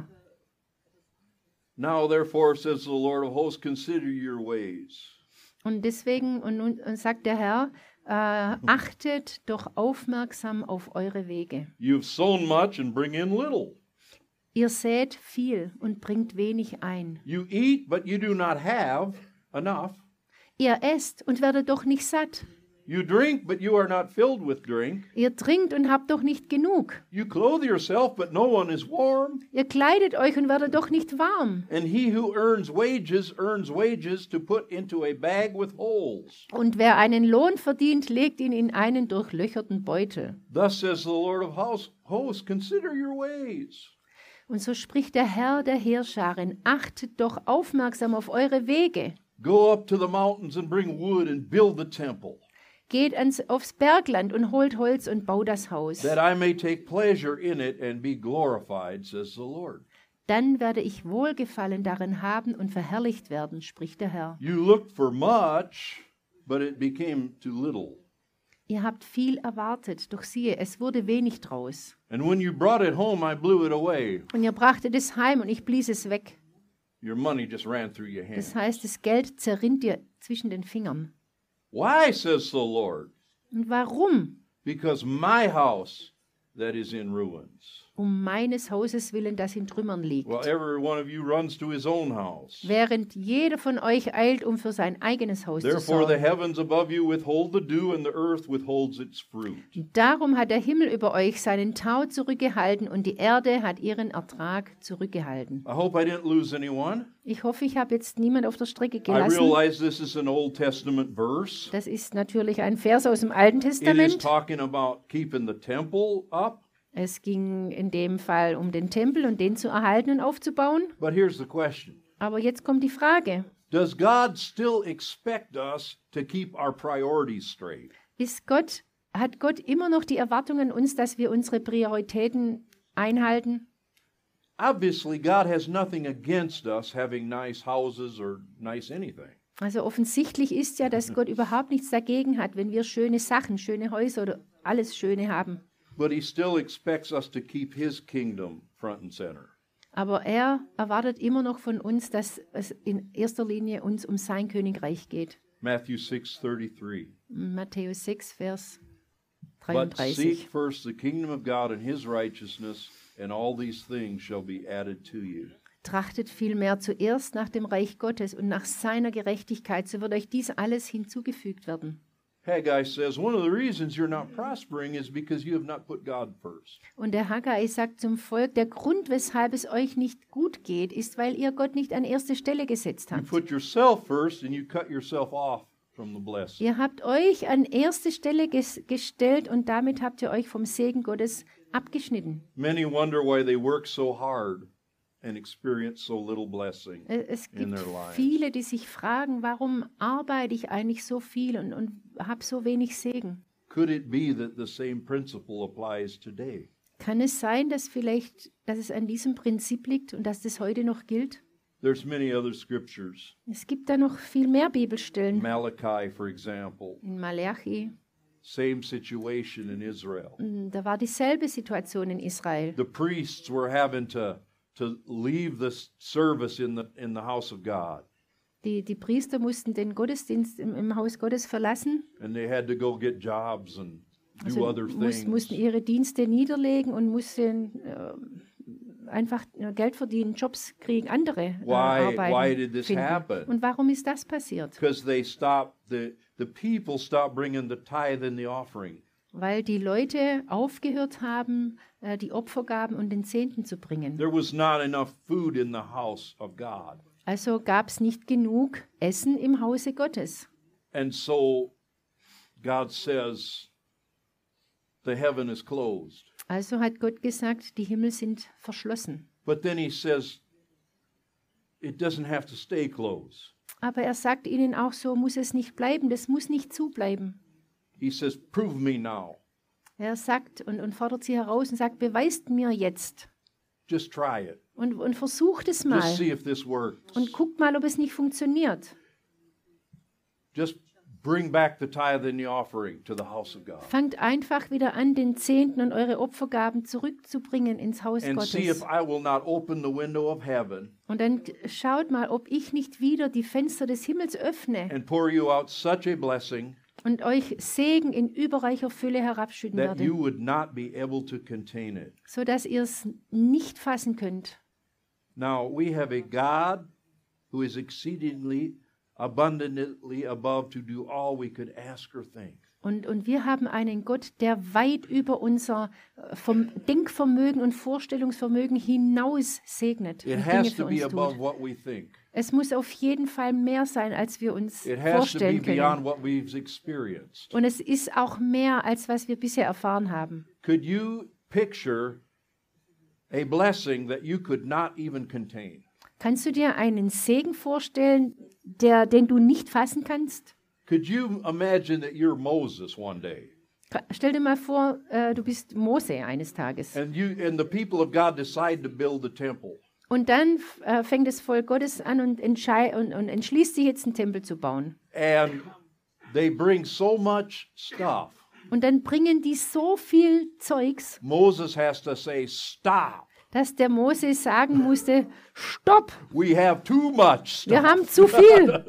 Now, therefore, says the Lord of hosts, consider your ways. Und deswegen, und, und, und sagt der Herr, äh, achtet doch aufmerksam auf eure Wege. You've sown much and bring in little. Ihr sät viel und bringt wenig ein. You eat, but you do not have enough. Ihr esst und werdet doch nicht satt. You drink, but you are not filled with drink. Ihr trinkt und habt doch nicht genug. You clothe yourself, but no one is warm. Ihr kleidet euch und werdet doch nicht warm. And he who earns wages earns wages to put into a bag with holes. Und wer einen Lohn verdient, legt ihn in einen durchlöcherten Beutel. Thus says the Lord of hosts, hosts, consider your ways. Und so spricht der Herr der Heerscharen, achtet doch aufmerksam auf eure Wege. Go up to the mountains and bring wood and build the temple, Geht ans, aufs Bergland und holt Holz und baut das Haus. that I may take pleasure in it and be glorified, says the Lord. Dann werde ich Wohlgefallen darin haben und verherrlicht werden, spricht der Herr. You looked for much, but it became too little. Ihr habt viel erwartet, doch siehe, es wurde wenig draus. And when you brought it home, I blew it away. Und ihr brachtet es heim und ich blies es weg. Your money just ran through your hands. Das heißt, das Geld zerrinnt dir zwischen den Fingern. Why, says the Lord? Und warum? Because my house that is in ruins. Um meines Hauses willen, das in Trümmern liegt. Well, every one of you runs to his own house. Während jeder von euch eilt, um für sein eigenes Haus zu Therefore the sorgen. heavens above you withhold the dew, and the earth withholds its fruit. Darum hat der Himmel über euch seinen Tau zurückgehalten und die Erde hat ihren Ertrag zurückgehalten. I hope I didn't lose anyone. Ich hoffe, ich habe jetzt niemand auf der Strecke I gelassen. realize this is an Old Testament verse. Das ist natürlich ein Vers aus dem Alten It is Testament. talking about keeping the temple up. Es ging in dem Fall um den Tempel und den zu erhalten und aufzubauen. But here's the question. Aber jetzt kommt die Frage, Does God still expect us to keep our priorities straight? ist Gott, hat Gott immer noch die Erwartung an uns, dass wir unsere Prioritäten einhalten? Obviously, God has nothing against us having nice houses or nice anything. Also offensichtlich ist ja, dass Gott überhaupt nichts dagegen hat, wenn wir schöne Sachen, schöne Häuser oder alles Schöne haben. But he still expects us to keep his kingdom front and center. Aber er erwartet immer noch von uns, dass es in erster Linie uns um sein Königreich geht. Matthew six thirty-three. Matthäus sechs, Vers But seek dreiunddreißig. first the kingdom of God and his righteousness, and all these things shall be added to you. Trachtet vielmehr zuerst nach dem Reich Gottes und nach seiner Gerechtigkeit, so wird euch dies alles hinzugefügt werden. Haggai says one of the reasons you're not prospering is because you have not put God first. Und der Haggai sagt zum Volk, der Grund, weshalb es euch nicht gut geht, ist, weil ihr Gott nicht an erste Stelle gesetzt You habt. put yourself first and you cut yourself off from the blessing. Ihr habt euch an erste Stelle ges gestellt und damit habt ihr euch vom Segen Gottes abgeschnitten. Many wonder why they work so hard and experience so little blessing Äh, Es in gibt their lives. viele, die sich fragen, warum arbeite ich eigentlich so viel und, und habe so wenig Segen? Could it be that the same principle applies today? Kann es sein, dass vielleicht, dass es an diesem Prinzip liegt und dass das heute noch gilt? There's many other scriptures. Es gibt da noch viel mehr Bibelstellen. Malachi, for example, In Malachi, same situation in Israel. mm, da war dieselbe Situation in Israel. The priests were having to to leave this service in the in the house of God, Die, die Priester mussten den Gottesdienst im, im Haus Gottes verlassen, and they had to go get jobs and do also other muss, things. mussten ihre Dienste niederlegen und mussten äh, einfach äh, Geld verdienen, Jobs kriegen, andere äh, Why- Arbeiten why did this finden. happen? Und warum ist das passiert? Because they stopped the the people stopped bringing the tithe and the offering. Weil die Leute aufgehört haben, äh, die Opfergaben und den Zehnten zu bringen. There was not enough food in the house of God. Also gab es nicht genug Essen im Hause Gottes. And so God says the heaven is closed. Also hat Gott gesagt, die Himmel sind verschlossen. But then he says it doesn't have to stay closed. Aber er sagt ihnen auch, so muss es nicht bleiben, das muss nicht zubleiben. He says, prove me now. Er sagt und, und fordert sie heraus und sagt, beweist mir jetzt. Just try it. Und, und versucht es Just mal. see if this works. Und guckt mal, ob es nicht funktioniert. Just bring back the tithe and the offering to the house of God. Fangt einfach wieder an, den Zehnten und eure Opfergaben zurückzubringen ins Haus And see if Gottes. I will not open the window of heaven Und dann schaut mal, ob ich nicht wieder die Fenster des Himmels öffne and pour you out such a blessing und euch Segen in überreicher Fülle herabschütten that you werde, would not be able to contain it. sodass ihr es nicht fassen könnt. Now, we have a God who is exceedingly abundantly above to do all we could ask or think. Und, und wir haben einen Gott, der weit über unser äh, Verm- Denkvermögen und Vorstellungsvermögen hinaus segnet It und Dinge has für to be uns above tut. what we think. Es muss auf jeden Fall mehr sein, als wir uns It has to be vorstellen beyond können. what we've experienced. Und es ist auch mehr, als was wir bisher erfahren haben. Could you picture a blessing that you could not even contain? Kannst du dir einen Segen vorstellen, der, den du nicht fassen kannst? Could you imagine that you're Moses one day Ka- Stell dir mal vor, äh, du bist Mose eines Tages. and you and the people of God decide to build the temple? Und dann äh, fängt das Volk Gottes an und, entschei- und, und entschließt sich jetzt, einen Tempel zu bauen. And they bring so much stuff. Und dann bringen die so viel Zeugs, Moses has to say, "Stop. dass der Mose sagen musste, stopp, We have too much wir stuff." haben zu viel.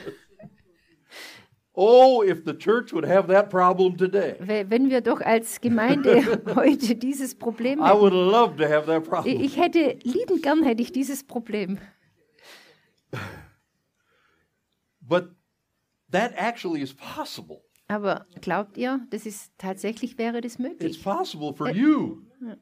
Oh, if the church would have that problem today. We- Wenn wir doch als Gemeinde heute dieses Problem I hätten. would love to have that problem. Ich hätte, liebend gern hätte ich dieses Problem. But that actually is possible. Aber glaubt ihr, das ist tatsächlich wäre das It's möglich? possible for you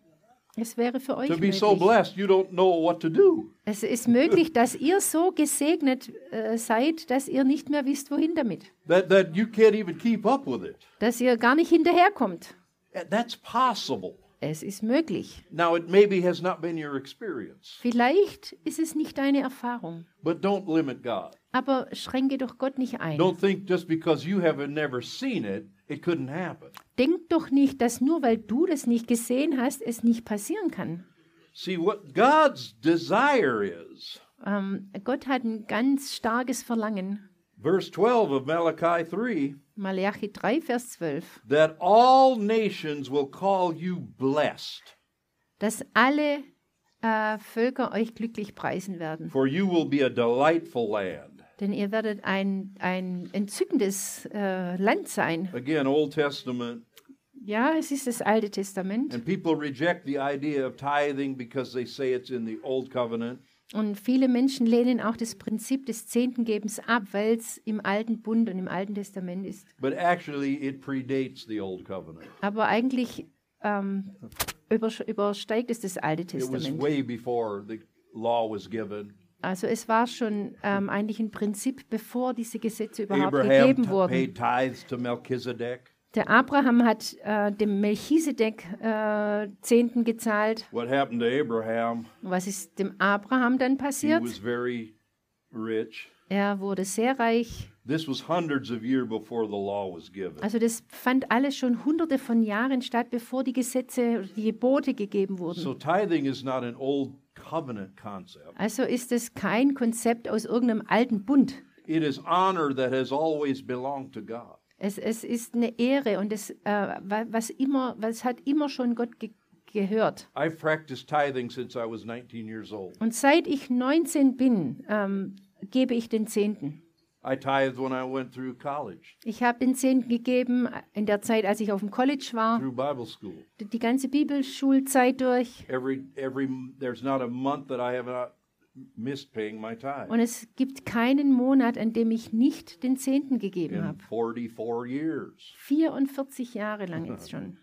Es wäre für euch to be so möglich. blessed you don't know what to do. Es ist möglich, dass ihr so gesegnet äh, seid, dass ihr nicht mehr wisst, wohin damit. That that you can't even keep up with it. Dass ihr gar nicht hinterherkommt. That's possible. Es ist möglich. Now it maybe has not been your experience, Vielleicht ist es nicht deine Erfahrung. but don't limit God. Aber schränke doch Gott nicht ein. Don't think just because you haven't never seen it, it couldn't happen. Denk doch nicht, dass nur weil du das nicht gesehen hast, es nicht passieren kann. See, what God's desire is, Ähm, Gott hat ein ganz starkes Verlangen. verse twelve of Malachi three, Malachi drei, Vers zwölf. that all nations will call you blessed, Dass alle äh, Völker euch glücklich preisen werden. for you will be a delightful land. Denn ihr werdet ein, ein entzückendes äh, Land sein. Again, Old Testament, Ja, es ist das Alte Testament. and people reject the idea of tithing because they say it's in the Old Covenant. Und viele Menschen lehnen auch das Prinzip des Zehntengebens ab, weil es im Alten Bund und im Alten Testament ist. But actually, it predates the Old Covenant. Aber eigentlich ähm, übersch- übersteigt es das Alte It was Testament. way before the law was given. Also es war schon ähm, eigentlich ein Prinzip, bevor diese Gesetze überhaupt Abraham gegeben t- wurden. paid tithes to Melchizedek. Der Abraham hat äh, dem Melchisedek äh, Zehnten gezahlt. What happened to Abraham? Was ist dem Abraham dann He passiert? was very rich. Er wurde sehr reich. This was hundreds of years before the law was given. Also das fand alles schon hunderte von Jahren statt, bevor die Gesetze, die Gebote gegeben wurden. So tithing is not an old covenant concept. Also ist es kein Konzept aus irgendeinem alten Bund. It is honor that has always belonged to God. Es, es ist eine Ehre und es, äh, wa- was immer, was hat immer schon Gott ge gehört. I've practiced tithing since I was nineteen years old. Und seit ich neunzehn bin, ähm, gebe ich den Zehnten. I tithed when I went through college, Ich habe den Zehnten gegeben in der Zeit, als ich auf dem College war, through Bible school. die, die ganze Bibelschulzeit durch. Every every there's not a month that I have not missed paying my tithe. Und es gibt keinen Monat, an dem ich nicht den Zehnten gegeben In habe. forty-four years. vierundvierzig Jahre lang jetzt schon.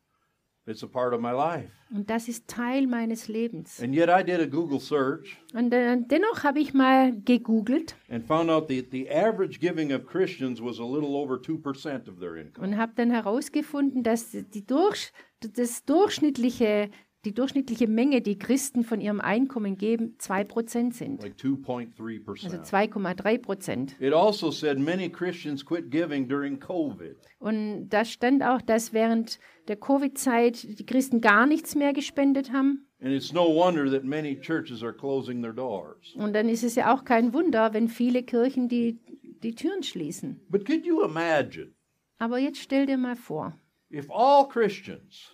It's a part of my life. Und das ist Teil meines Lebens. And yet I did a Google search Und äh, dennoch habe ich mal gegoogelt and found out the, the average giving of Christians was a little over two percent of their income. und habe dann herausgefunden, dass die Durch, das durchschnittliche, die durchschnittliche Menge, die Christen von ihrem Einkommen geben, zwei Prozent sind. Like two point three Also percent. zwei Komma drei Prozent. It also said many Christians quit giving during COVID. Und da stand auch, dass während der Covid-Zeit die Christen gar nichts mehr gespendet haben. And it's no wonder that many churches are closing their doors. Und dann ist es ja auch kein Wunder, wenn viele Kirchen die, die Türen schließen. But could you imagine Aber jetzt stell dir mal vor, if all Christians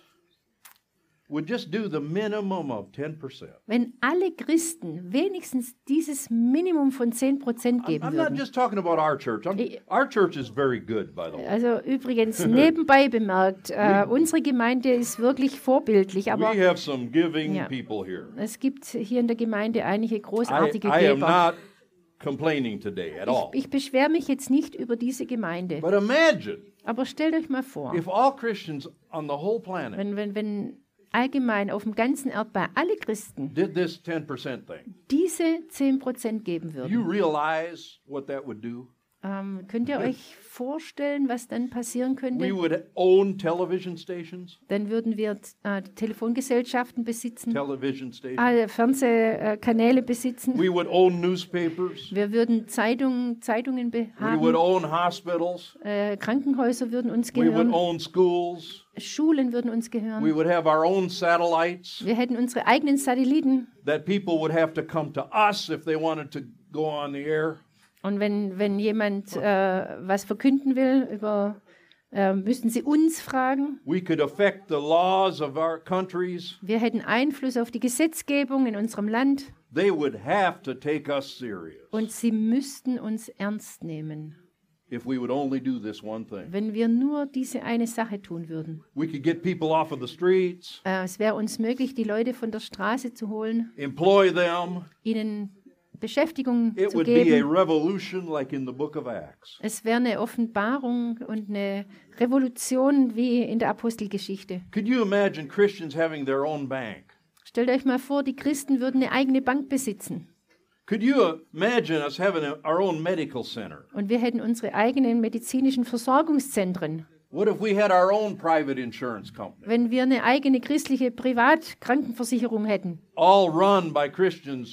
would just do the minimum of ten percent? wenn alle Christen wenigstens dieses Minimum von zehn Prozent I'm, geben I'm not würden. just talking about our church. I'm, I- our church is very good, by the way. Also übrigens nebenbei bemerkt, äh, unsere Gemeinde ist wirklich vorbildlich, aber We have some giving Ja. people here. es gibt hier in der Gemeinde einige I, großartige I am Geber. not complaining today at all. Ich, ich beschwere mich jetzt nicht über diese Gemeinde, But imagine aber stellt euch mal vor, if all Christians on the whole planet wenn, wenn, wenn allgemein auf dem ganzen Erdball alle Christen did this ten percent thing. diese zehn Prozent geben Do you würden. realize what that would do? Ähm, könnt ihr euch vorstellen, was dann passieren We könnte? would own television stations, Dann würden wir äh, Telefongesellschaften besitzen, television stations. alle Fernsehkanäle besitzen. We would own newspapers. Wir würden Zeitungen, Zeitungen be- We would haben, own hospitals. äh, Krankenhäuser würden uns We would gehören, own schools. Schulen würden uns We gehören. would have our own satellites Wir hätten unsere eigenen Satelliten. that people would have to come to us if they wanted to go on the air. Und wenn, wenn jemand äh, was verkünden will, über, äh, müssten sie uns fragen. We could affect the laws of our countries. Wir hätten Einfluss auf die Gesetzgebung in unserem Land. They would have to take us serious Und sie müssten uns ernst nehmen, if we would only do this one thing. wenn wir nur diese eine Sache tun würden. We could get people off of the streets, Äh, es wäre uns möglich, die Leute von der Straße zu holen, employ them. ihnen Beschäftigung It zu would be a geben. revolution like in the book of Acts. Es wäre eine Offenbarung und eine Revolution wie in der Apostelgeschichte. Could you imagine Christians having their own bank? Stellt euch mal vor, die Christen würden eine eigene Bank besitzen. Could you imagine us having a, our own medical center? Und wir hätten unsere eigenen medizinischen Versorgungszentren. What if we had our own private insurance company, Wenn wir eine eigene christliche Privatkrankenversicherung hätten. all run by Christians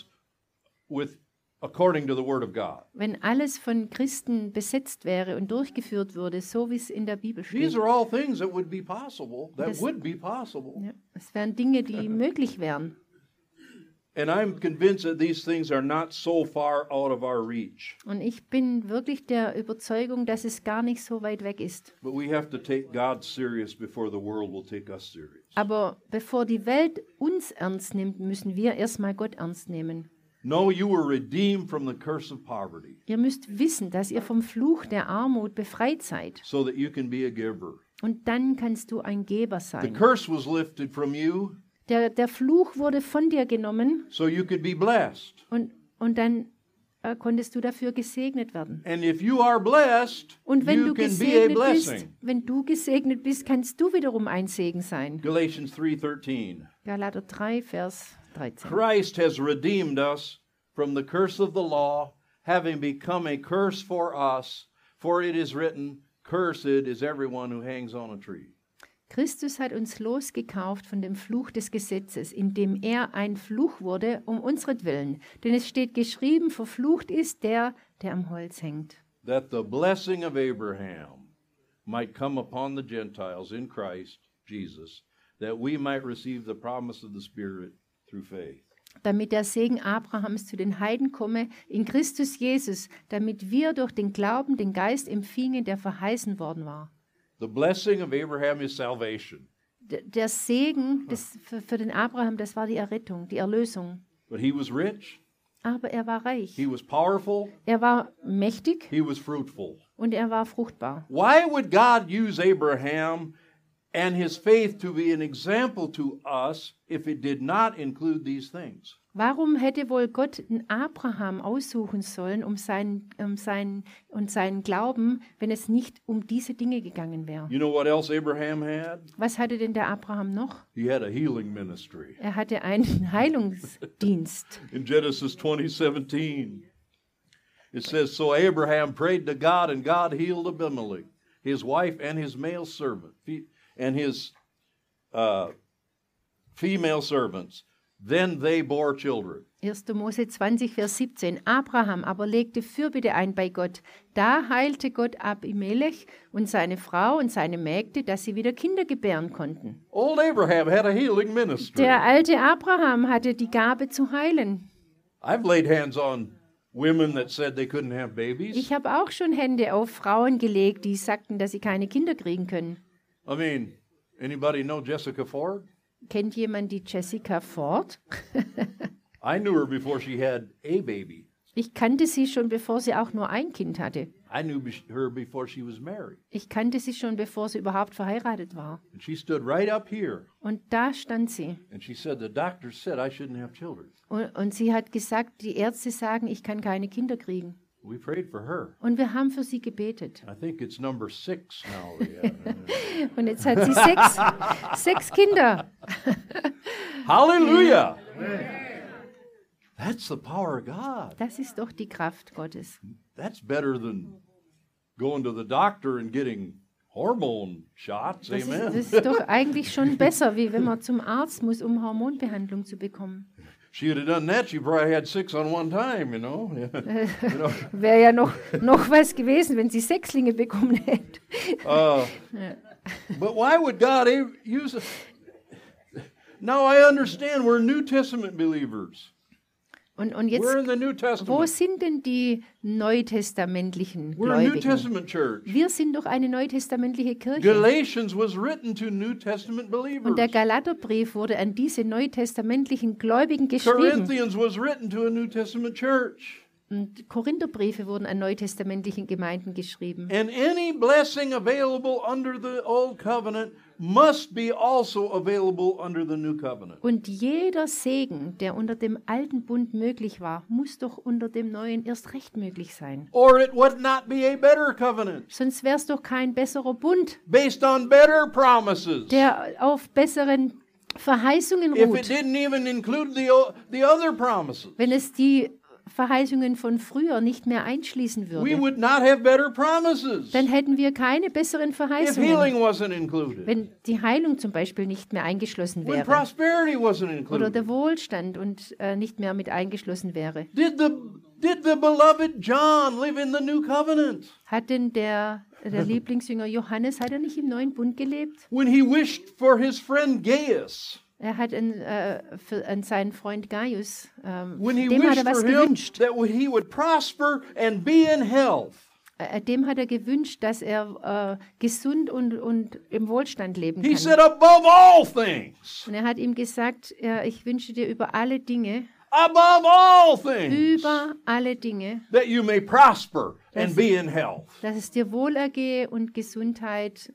with according to the word of God? Wenn alles von Christen besetzt wäre und durchgeführt würde, so wie es in der Bibel steht. These are all things that would be possible, that This- would be possible. Ja, es wären Dinge, die möglich wären. And I'm convinced that these things are not so far out of our reach. Und ich bin wirklich der Überzeugung, dass es gar nicht so weit weg ist. But we have to take God serious before the world will take us serious. Aber bevor die Welt uns ernst nimmt, müssen wir erstmal Gott ernst nehmen. No, you were redeemed from the curse of poverty Ihr müsst wissen, dass ihr vom Fluch der Armut befreit seid. so that you can be a giver. Und dann kannst du ein Geber The sein. curse was lifted from you Der, der Fluch wurde von dir genommen so you could be blessed. und, und dann äh, konntest du dafür gesegnet werden. And if you are blessed, Und wenn you du can be a gesegnet bist, blessing. wenn du gesegnet bist, kannst du wiederum ein Segen sein. Galatians three thirteen. Galater drei, Vers dreizehn. Christ has redeemed us from the curse of the law, having become a curse for us, for it is written, cursed is everyone who hangs on a tree. Christus hat uns losgekauft von dem Fluch des Gesetzes, indem er ein Fluch wurde um unsretwillen. Denn es steht geschrieben, verflucht ist der, der am Holz hängt. That the blessing of Abraham might come upon the Gentiles in Christ Jesus, that we might receive the promise of the Spirit through faith. Damit der Segen Abrahams zu den Heiden komme, in Christus Jesus, damit wir durch den Glauben den Geist empfingen, der verheißen worden war. The blessing of Abraham is salvation, D- Der Segen des, für, für den Abraham, das war die Errettung, die Erlösung. but he was rich, Aber er war reich. he was powerful, Er war mächtig he was fruitful. und er war fruchtbar. Why would God use Abraham and his faith to be an example to us if it did not include these things? Warum hätte wohl Gott einen Abraham aussuchen sollen, um seinen, um seinen, und seinen Glauben, wenn es nicht um diese Dinge gegangen wäre? You know what else Abraham had? Was hatte denn der Abraham noch? He had a healing ministry. Er hatte einen Heilungsdienst. In Genesis twenty seventeen, it says, So Abraham prayed to God, and God healed Abimelech, his wife, and his male servant, fe- and his uh, female servants. Then they bore children. erster Mose zwanzig, Vers siebzehn. Abraham aber legte Fürbitte ein bei Gott. Da heilte Gott Abimelech und seine Frau und seine Mägde, dass sie wieder Kinder gebären konnten. Old Abraham had a healing ministry. Der alte Abraham hatte die Gabe zu heilen. I've laid hands on women that said they couldn't have babies. Ich habe auch schon Hände auf Frauen gelegt, die sagten, dass sie keine Kinder kriegen können. I mean, anybody know Jessica Ford? Kennt jemand die Jessica Ford? I knew her before she had a baby. Ich kannte sie schon, bevor sie auch nur ein Kind hatte. I knew be- her before she was married. Ich kannte sie schon, bevor sie überhaupt verheiratet war. And she stood right up here Und da stand sie. and she said, the doctor said I shouldn't have children. Und, und sie hat gesagt, die Ärzte sagen, ich kann keine Kinder kriegen. We prayed for her. Und wir haben für sie gebetet. I think it's number six now. Yeah. Und jetzt hat sie sechs, sechs Kinder. Hallelujah. That's the power of God. Das ist doch die Kraft Gottes. That's better than going to the doctor and getting hormone shots. Das ist, Amen. das ist doch eigentlich schon besser, wie wenn man zum Arzt muss, um Hormonbehandlung zu bekommen. She would have done that, she probably had six on one time, you know. you know? Wäre ja noch, noch was gewesen, wenn sie Sechslinge bekommen hätte. Uh, but why would God a- use it? Now I understand we're New Testament believers. Und, und jetzt, We're in the New wo Testament. sind denn die neutestamentlichen We're a New Gläubigen? Testament church. Wir sind doch eine neutestamentliche Kirche. Galatians was written to New Testament believers. Und der Galaterbrief wurde an diese neutestamentlichen Gläubigen geschrieben. Corinthians was written to a New Testament church. Und Korintherbriefe wurden an neutestamentlichen Gemeinden geschrieben. And any blessing available under the old covenant must be also available under the new covenant. Und jeder Segen, der unter dem alten Bund möglich war, muss doch unter dem neuen erst recht möglich sein. Or it would not be a better covenant Sonst wäre es doch kein besserer Bund, based on better promises. der auf besseren Verheißungen If it ruht. didn't even include the, o- the other promises, Wenn es die Verheißungen von früher nicht mehr einschließen we würde, would not have better promises dann hätten wir keine besseren if Verheißungen. healing wasn't included, Wenn die Heilung zum Beispiel nicht mehr eingeschlossen when wäre prosperity wasn't oder included. der Wohlstand und äh, nicht mehr mit eingeschlossen wäre. Did the, did the beloved John live in the new covenant? Hat denn der, der Lieblingsjünger Johannes, hat er nicht im neuen Bund gelebt? When he wished for his friend Gaius, Er hat an, äh, für, an seinen Freund Gaius, ähm, when he dem hat wished er was for him gewünscht. that he would prosper and be in health. Äh, dem hat er gewünscht, dass er äh, gesund und, und im Wohlstand leben He kann. said, above all things, Und er hat ihm gesagt, ja, ich wünsche dir über alle Dinge, above all things, über alle Dinge, that you may prosper and Das- be in health, dass es dir wohlergehe und Gesundheit,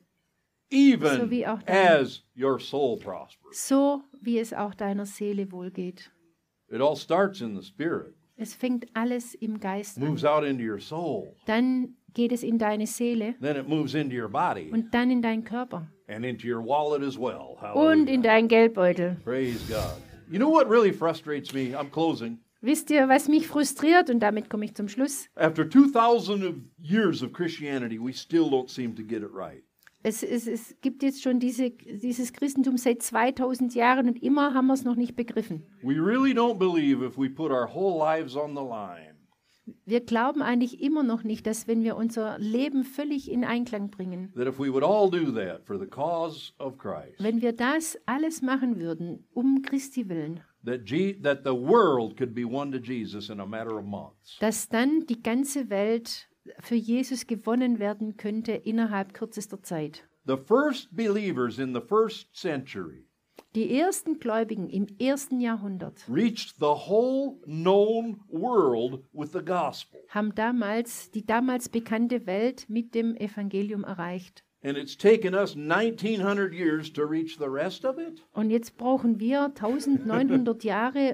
even So wie auch dein- as your soul prospers. so wie es auch deiner Seele wohlgeht. It all starts in the spirit, Es fängt alles im Geist an. moves out into your soul, Dann geht es in deine Seele then it moves into your body und dann in deinen Körper and into your wallet as well. und in Hallelujah. deinen Geldbeutel. Praise God. You know what really frustrates me? I'm closing. Wisst ihr, was mich frustriert? Und damit komme ich zum Schluss. After two thousand of years of Christianity, we still don't seem to get it right. Es, es, es gibt jetzt schon diese, dieses Christentum seit zweitausend Jahren und immer haben wir es noch nicht begriffen. We really don't believe if we put our whole lives on the line, Wir glauben eigentlich immer noch nicht, dass wenn wir unser Leben völlig in Einklang bringen, that if we would all do that for the cause of Christ, wenn wir das alles machen würden, um Christi willen, that, Je- that the world could be won to Jesus in a matter of months. dass dann die ganze Welt für Jesus gewonnen werden könnte innerhalb kürzester Zeit. The first believers in the first century Die ersten Gläubigen im ersten Jahrhundert reached the whole known world with the gospel. haben damals die damals bekannte Welt mit dem Evangelium erreicht. And it's taken us nineteen hundred years to reach the rest of it. Und jetzt brauchen wir neunzehnhundert Jahre,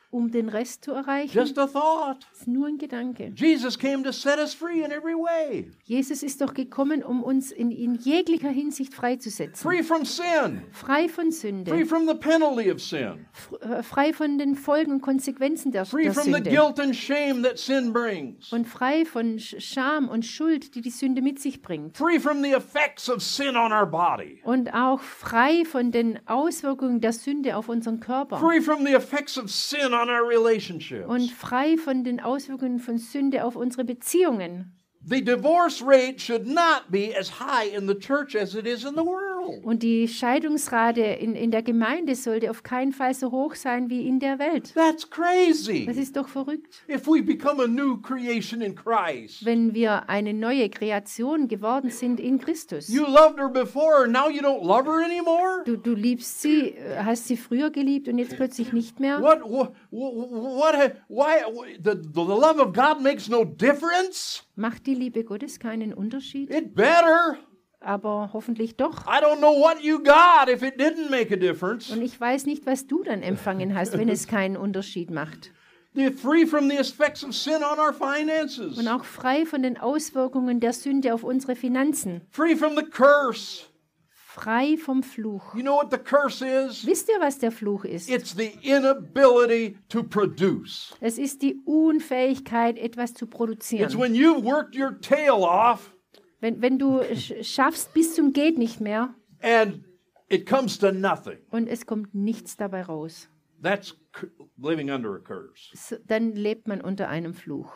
um den Rest zu erreichen? Just a thought. Das ist nur ein Gedanke. Jesus came to set us free in every way. Jesus ist doch gekommen, um uns in, in jeglicher Hinsicht freizusetzen. Free from sin. Frei von Free Sünde. from the penalty of sin. F- äh, Frei von den Folgen und Konsequenzen der, Free der from the Sünde. guilt and shame that sin brings. Und frei von Sch- Scham und Schuld, die die Sünde mit sich bringt. Free from the effects of sin on our body. Und auch frei von den Auswirkungen der Sünde auf unseren Körper. Free from the effects of sin on our relationships. Und frei von den Auswirkungen von Sünde auf unsere Beziehungen. The divorce rate should not be as high in the church as it is in the world. Und die Scheidungsrate in, in der Gemeinde sollte auf keinen Fall so hoch sein wie in der Welt. That's crazy. Das ist doch verrückt. If we become a new creation in Christ. Wenn wir eine neue Kreation geworden sind in Christus. You loved her before, and now you don't love her anymore? Du, du liebst sie, äh, hast sie früher geliebt und jetzt plötzlich nicht mehr. What, what, what, ha- why, the, the love of God makes no difference? Macht die Liebe Gottes keinen Unterschied? It better. Aber hoffentlich doch. I don't know what you got if it didn't make a difference. Und ich weiß nicht, was du dann empfangen hast, wenn es keinen Unterschied macht. They're free from the effects of sin on our finances. Und auch frei von den Auswirkungen der Sünde auf unsere Finanzen. Free from the curse. Frei vom Fluch. You know what the curse is? Wisst ihr, was der Fluch ist? It's the inability to produce. Es ist die Unfähigkeit, etwas zu It's produzieren. when you've worked your tail off Wenn, wenn du sch- schaffst bis zum Geht nicht mehr and it comes to nothing. und es kommt nichts dabei raus, That's c- living under a curse. so, dann lebt man unter einem Fluch.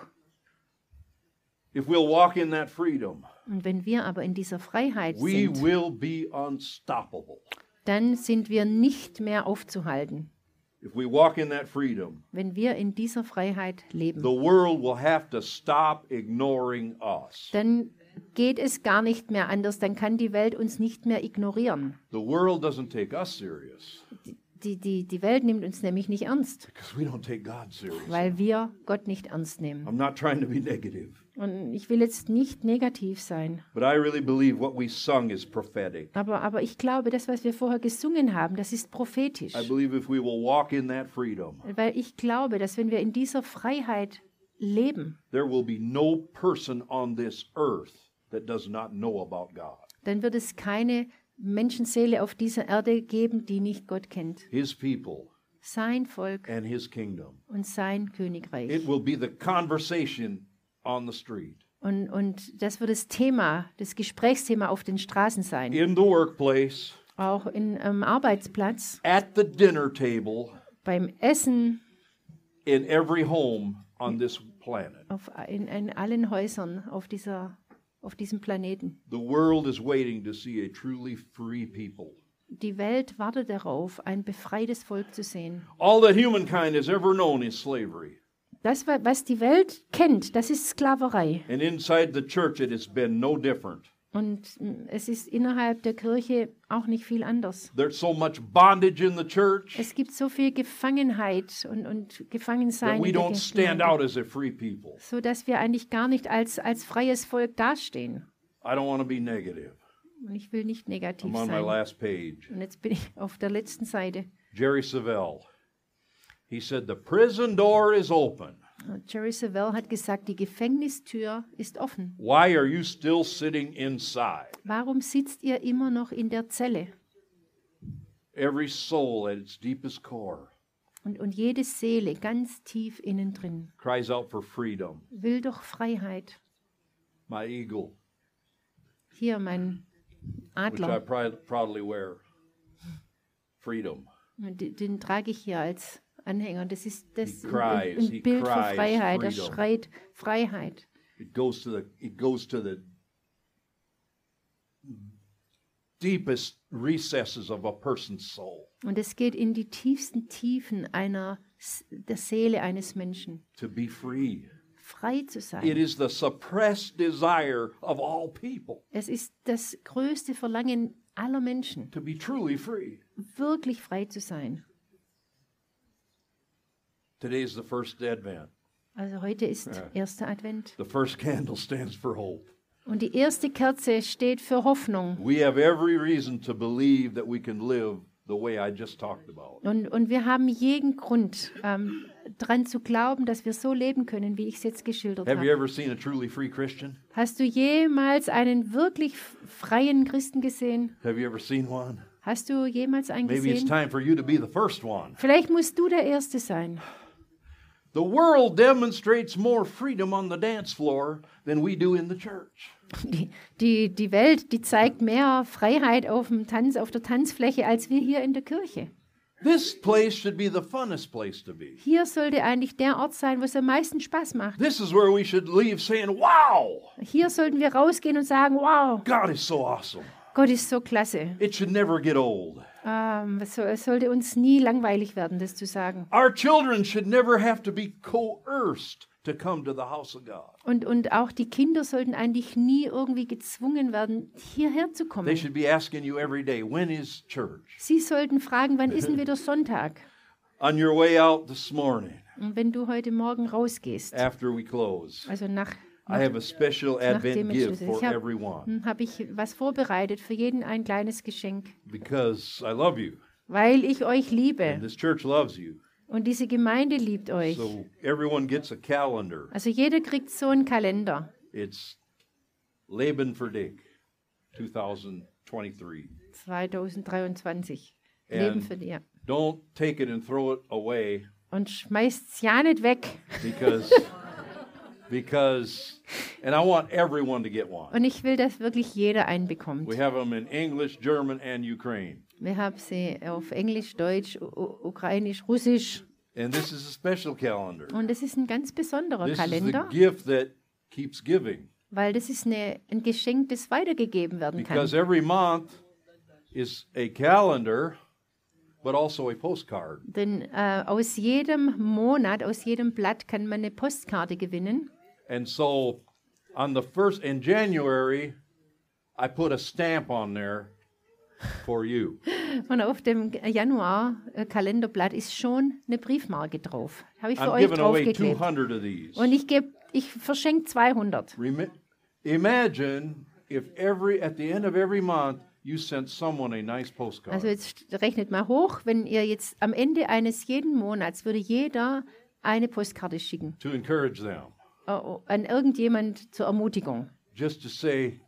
If we'll walk in that freedom, Und wenn wir aber in dieser Freiheit we sind, will be unstoppable. dann sind wir nicht mehr aufzuhalten. If we walk in that freedom, Wenn wir in dieser Freiheit leben, the world will have to stop ignoring us. dann geht es gar nicht mehr anders, dann kann die Welt uns nicht mehr ignorieren. The world doesn't take us serious Die, die, die Welt nimmt uns nämlich nicht ernst, because we don't take God serious. weil wir Gott nicht ernst nehmen. I'm not trying to be negative, Und ich will jetzt nicht negativ sein, but I really believe what we sung is prophetic. aber, aber ich glaube, das, was wir vorher gesungen haben, das ist prophetisch. I believe if we will walk in that freedom, Weil ich glaube, dass wenn wir in dieser Freiheit leben, there will be no person on this earth that does not know about God. dann wird es keine Menschenseele auf dieser Erde geben, die nicht Gott kennt. His people Sein Volk and his kingdom. und sein It Königreich. will be the conversation on the street, Und, und das wird das Thema, das Gesprächsthema auf den Straßen sein. in the workplace, Auch in, am Arbeitsplatz, at the dinner table, beim Essen, in every home on this planet. auf, in, in allen Häusern auf, dieser, auf diesem Planeten. The world is waiting to see a truly free people. Die Welt wartet darauf, ein befreites Volk zu sehen. All that humankind has ever known is slavery. Das, wa- was die Welt kennt, das ist Sklaverei. And inside the church, it has been no different. Und mm, es ist innerhalb der Kirche auch nicht viel anders. There's so much bondage in the church Es gibt so viel Gefangenheit und, und Gefangensein that we in der don't stand Gemeinde, out as a free people. so dass wir eigentlich gar nicht als, als freies Volk dastehen. I don't want to be negative. Und ich will nicht negativ I'm on my sein. last page. Und jetzt bin ich auf der letzten Seite. Jerry Savelle. He said, the prison door is open. Und Jerry Savelle hat gesagt, die Gefängnistür ist offen. Why are you still sitting inside? Warum sitzt ihr immer noch in der Zelle? Every soul at its deepest core Und, und jede Seele ganz tief innen drin cries out for freedom. will doch Freiheit. My eagle, Hier mein which I Adler, prou- proudly wear. Freedom. und den, den trage ich hier als Anhänger. Das ist das He ein, cries, ein he Bild für cries Freiheit. Er freedom. schreit Freiheit. It goes to the it goes to the deepest recesses of a person's soul Und es geht in die tiefsten Tiefen einer, der Seele eines Menschen. to be free. Frei zu It sein. is the suppressed desire of all people Es ist das größte Verlangen aller Menschen, to be truly free. wirklich frei zu sein. Today is the first Advent. Also heute ist Ja. erster Advent. The first candle stands for hope. Und die erste Kerze steht für Hoffnung. We have every reason to believe that we can live the way I just talked about. Und, und wir haben jeden Grund, ähm, daran zu glauben, dass wir so leben können, wie ich es jetzt geschildert Have you habe. ever seen a truly free Christian? Hast du jemals einen wirklich f- freien Christen gesehen? Have you ever seen one? Hast du jemals einen Maybe it's gesehen? time for you to be the first one. Vielleicht musst du der Erste sein. The world demonstrates more freedom on the dance floor than we do in the church. Die, die, die Welt, die zeigt mehr Freiheit auf dem Tanz, auf der Tanzfläche, als wir hier in der Kirche. This place should be the funnest place to be. Hier sollte eigentlich der Ort sein, wo es am meisten Spaß macht. This is where we should leave saying, wow, Hier sollten wir rausgehen und sagen, wow, God is so awesome. Gott ist so klasse. It should never get old. Ähm, es, soll, es sollte uns nie langweilig werden, das zu sagen. Our children should never have to be coerced to come to the house of God. Und, und auch die Kinder sollten eigentlich nie irgendwie gezwungen werden, hierher zu They kommen. should be asking you every day, when is church? Sie sollten fragen, wann ist denn wieder Sonntag? On your way out this morning, Und wenn du heute Morgen rausgehst, after we close, also nach, I have a special nachdem Advent ich gift schließe. for Ich habe everyone hab ich was vorbereitet, für jeden ein kleines Geschenk, because I love you weil ich euch and liebe this church loves you. und diese Gemeinde liebt euch. So everyone gets a calendar. Also jeder kriegt so einen Kalender. It's Leben für dich twenty twenty-three. zweitausenddreiundzwanzig. And Leben für dir. Don't take it and throw it away Und schmeißt's ja nicht weg. because because and I want everyone to get one. Und ich will, dass wirklich jeder einen bekommt. We have them in English, German, and Ukraine. Wir haben sie auf Englisch, Deutsch, U U- Ukrainisch, Russisch. And this is a special calendar. Und das ist ein ganz besonderer This is the Kalender, gift that keeps giving weil das ist eine, ein Geschenk, das weitergegeben werden kann. because every month is a calendar but also a postcard. Denn äh, aus jedem Monat, aus jedem Blatt kann man eine Postkarte gewinnen. And so on the first in January I put a stamp on there for you. Und auf dem Januar-Kalenderblatt ist schon eine Briefmarke drauf. Habe ich für I'm euch giving away two draufgeklebt. hundred of these. Und ich gebe, ich verschenke zweihundert. Remi- Imagine if every at the end of every month you sent someone a nice postcard. Also jetzt rechnet mal hoch, wenn ihr jetzt am Ende eines jeden Monats würde jeder eine Postkarte schicken to encourage them, äh, an irgendjemand zur Ermutigung. just to say,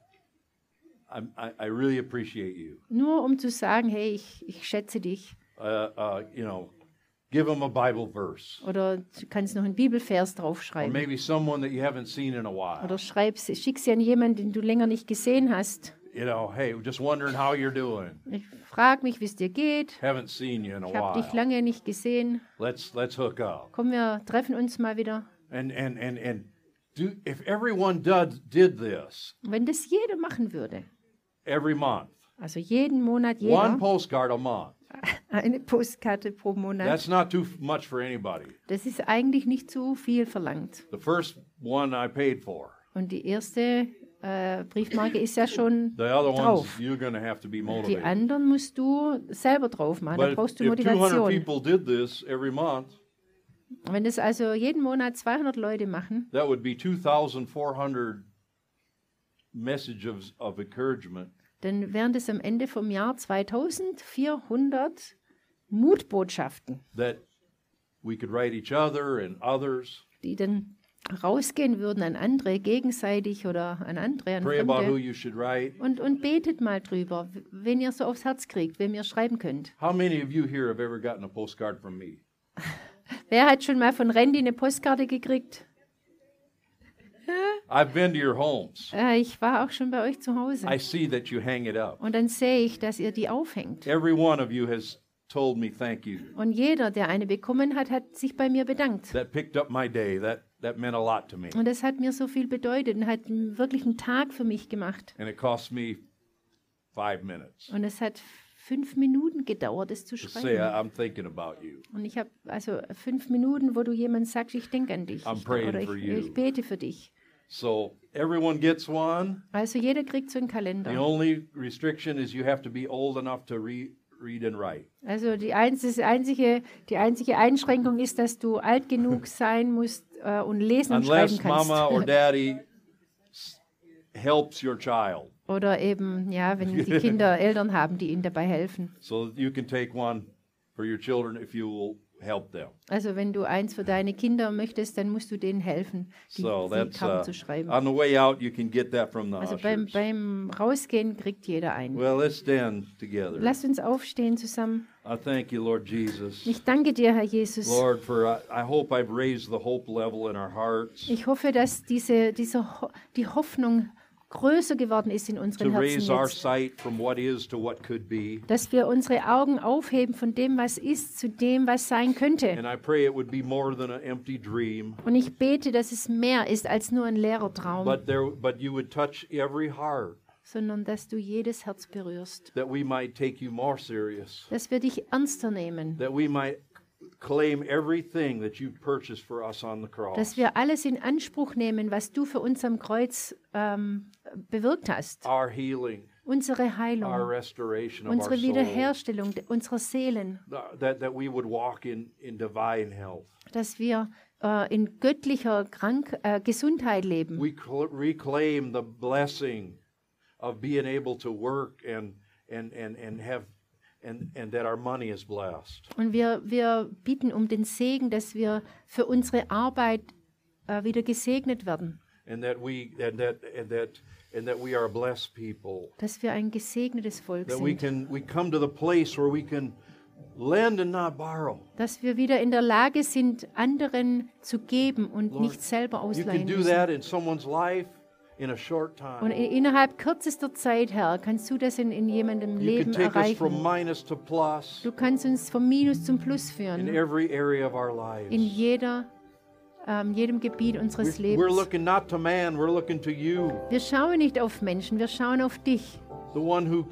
I'm, I, I really appreciate you. Nur um zu sagen, hey, ich, ich schätze dich. Uh, uh, you know, give them a Bible verse, Oder du kannst noch einen Bibelvers or draufschreiben. maybe someone that you haven't seen in a while. Oder schreib's, schick sie an jemanden, den du länger nicht gesehen hast. You know, hey, just wondering how you're doing. Ich frage mich, wie es dir geht. Haven't seen you in a Ich habe dich while. lange nicht gesehen. Let's let's hook up. Komm, wir treffen uns mal wieder. And and and and do if everyone did did this Und wenn das jeder machen würde, every month, also jeden Monat one jeder, postcard a month. eine Postkarte pro Monat, That's not too f- much for anybody. das ist eigentlich nicht zu viel verlangt. The first one I paid for. Und die erste äh, Briefmarke ist ja schon The other ones drauf. you're going to have to be Die motivated. anderen musst du selber drauf machen. Da But brauchst du if two hundred Motivation. people did this every month, Wenn das also jeden Monat zweihundert Leute machen, that would be two thousand four hundred messages of encouragement dann wären das am Ende vom Jahr zweitausendvierhundert Mutbotschaften, that we could write each other and others, die dann rausgehen würden an andere gegenseitig oder an andere, an pray about who Fremde. you should write. Und, und betet mal drüber, w- wenn ihr so aufs Herz kriegt, wem ihr schreiben könnt. How many of you here have ever gotten a postcard from me? Wer hat schon mal von Randy eine Postkarte gekriegt? I've been to your homes. Äh, ich war auch schon bei euch zu Hause. I see that you hang it up. Und dann sehe ich, dass ihr die aufhängt. Every one of you has told me thank you. Und jeder, der eine bekommen hat, hat sich bei mir bedankt. That picked up my day. That that meant a lot to me. Und das hat mir so viel bedeutet und hat wirklich einen Tag für mich gemacht. And it cost me five minutes Und es hat fünf Minuten gedauert, es zu to say I- schreiben. I'm thinking about you. Und ich habe also fünf Minuten, wo du jemand sagst, ich denke an dich. I'm Ich, praying oder for ich, you. ich bete für dich. So everyone gets one. Also jeder kriegt so einen The Kalender. only restriction is you have to be old enough to re- read and write. Also die, einz das einzige, die einzige Einschränkung ist, dass du alt genug sein musst äh, und lesen und Unless schreiben kannst. mama or daddy s- helps your child. Oder eben, ja, wenn die Kinder Eltern haben, die ihnen dabei helfen. So you can take one for your children if you will help them. Also wenn du eins für deine Kinder möchtest, dann musst du denen helfen, die, So die that's Karten uh, zu schreiben. on the way out. You can get that from the Also beim, ushers. beim Rausgehen kriegt jeder einen. Well, let's stand together. Lasst uns aufstehen zusammen. I thank you, Lord Jesus. Ich danke dir, Herr Jesus. Lord, for I, I hope I've raised the hope level in our hearts Ich hoffe, dass diese, diese, Ho- die Hoffnung größer geworden ist in to unseren Herzen raise our jetzt. sight from what is to what could be. Dass wir unsere Augen aufheben von dem, was ist, zu dem, was sein könnte. And I pray it would be more than an empty dream, Und ich bete, dass es mehr ist als nur ein leerer Traum, but there, but you would touch every heart, sondern dass du jedes Herz berührst. that we might take you more serious, Dass wir dich ernster nehmen. that we might claim everything that you purchased for us on the cross. Dass wir alles in Anspruch nehmen, was du für uns am Kreuz ähm, bewirkt hast. Our healing, Unsere our Heilung, restoration of our unsere soul, Wiederherstellung de- unserer Seelen. that, that we would walk in, in divine health. Dass wir äh, in göttlicher Krank äh, Gesundheit leben. We cl- reclaim the blessing of being able to work and and and and have and and that our money is blessed. Und wir, wir bitten um den Segen, dass wir für unsere Arbeit äh, wieder gesegnet werden. And that we and that and that and that we are a blessed people. Dass wir ein gesegnetes Volk That we sind. can we come to the place where we can lend and not borrow. Dass wir wieder in der Lage sind, anderen zu geben und Lord, nicht selber You can ausleihen do müssen. that in someone's life in a short Und time. i- innerhalb kürzester Zeit, Herr, kannst du das in, in jemandem You Leben can take us from erreichen. minus to plus Du kannst uns vom Minus zum Plus in führen. every area of our In lives. jeder, ähm, jedem Gebiet unseres We're, we're Lebens. looking not to man, we're looking to you. Wir schauen nicht auf Menschen, wir schauen auf dich. The one who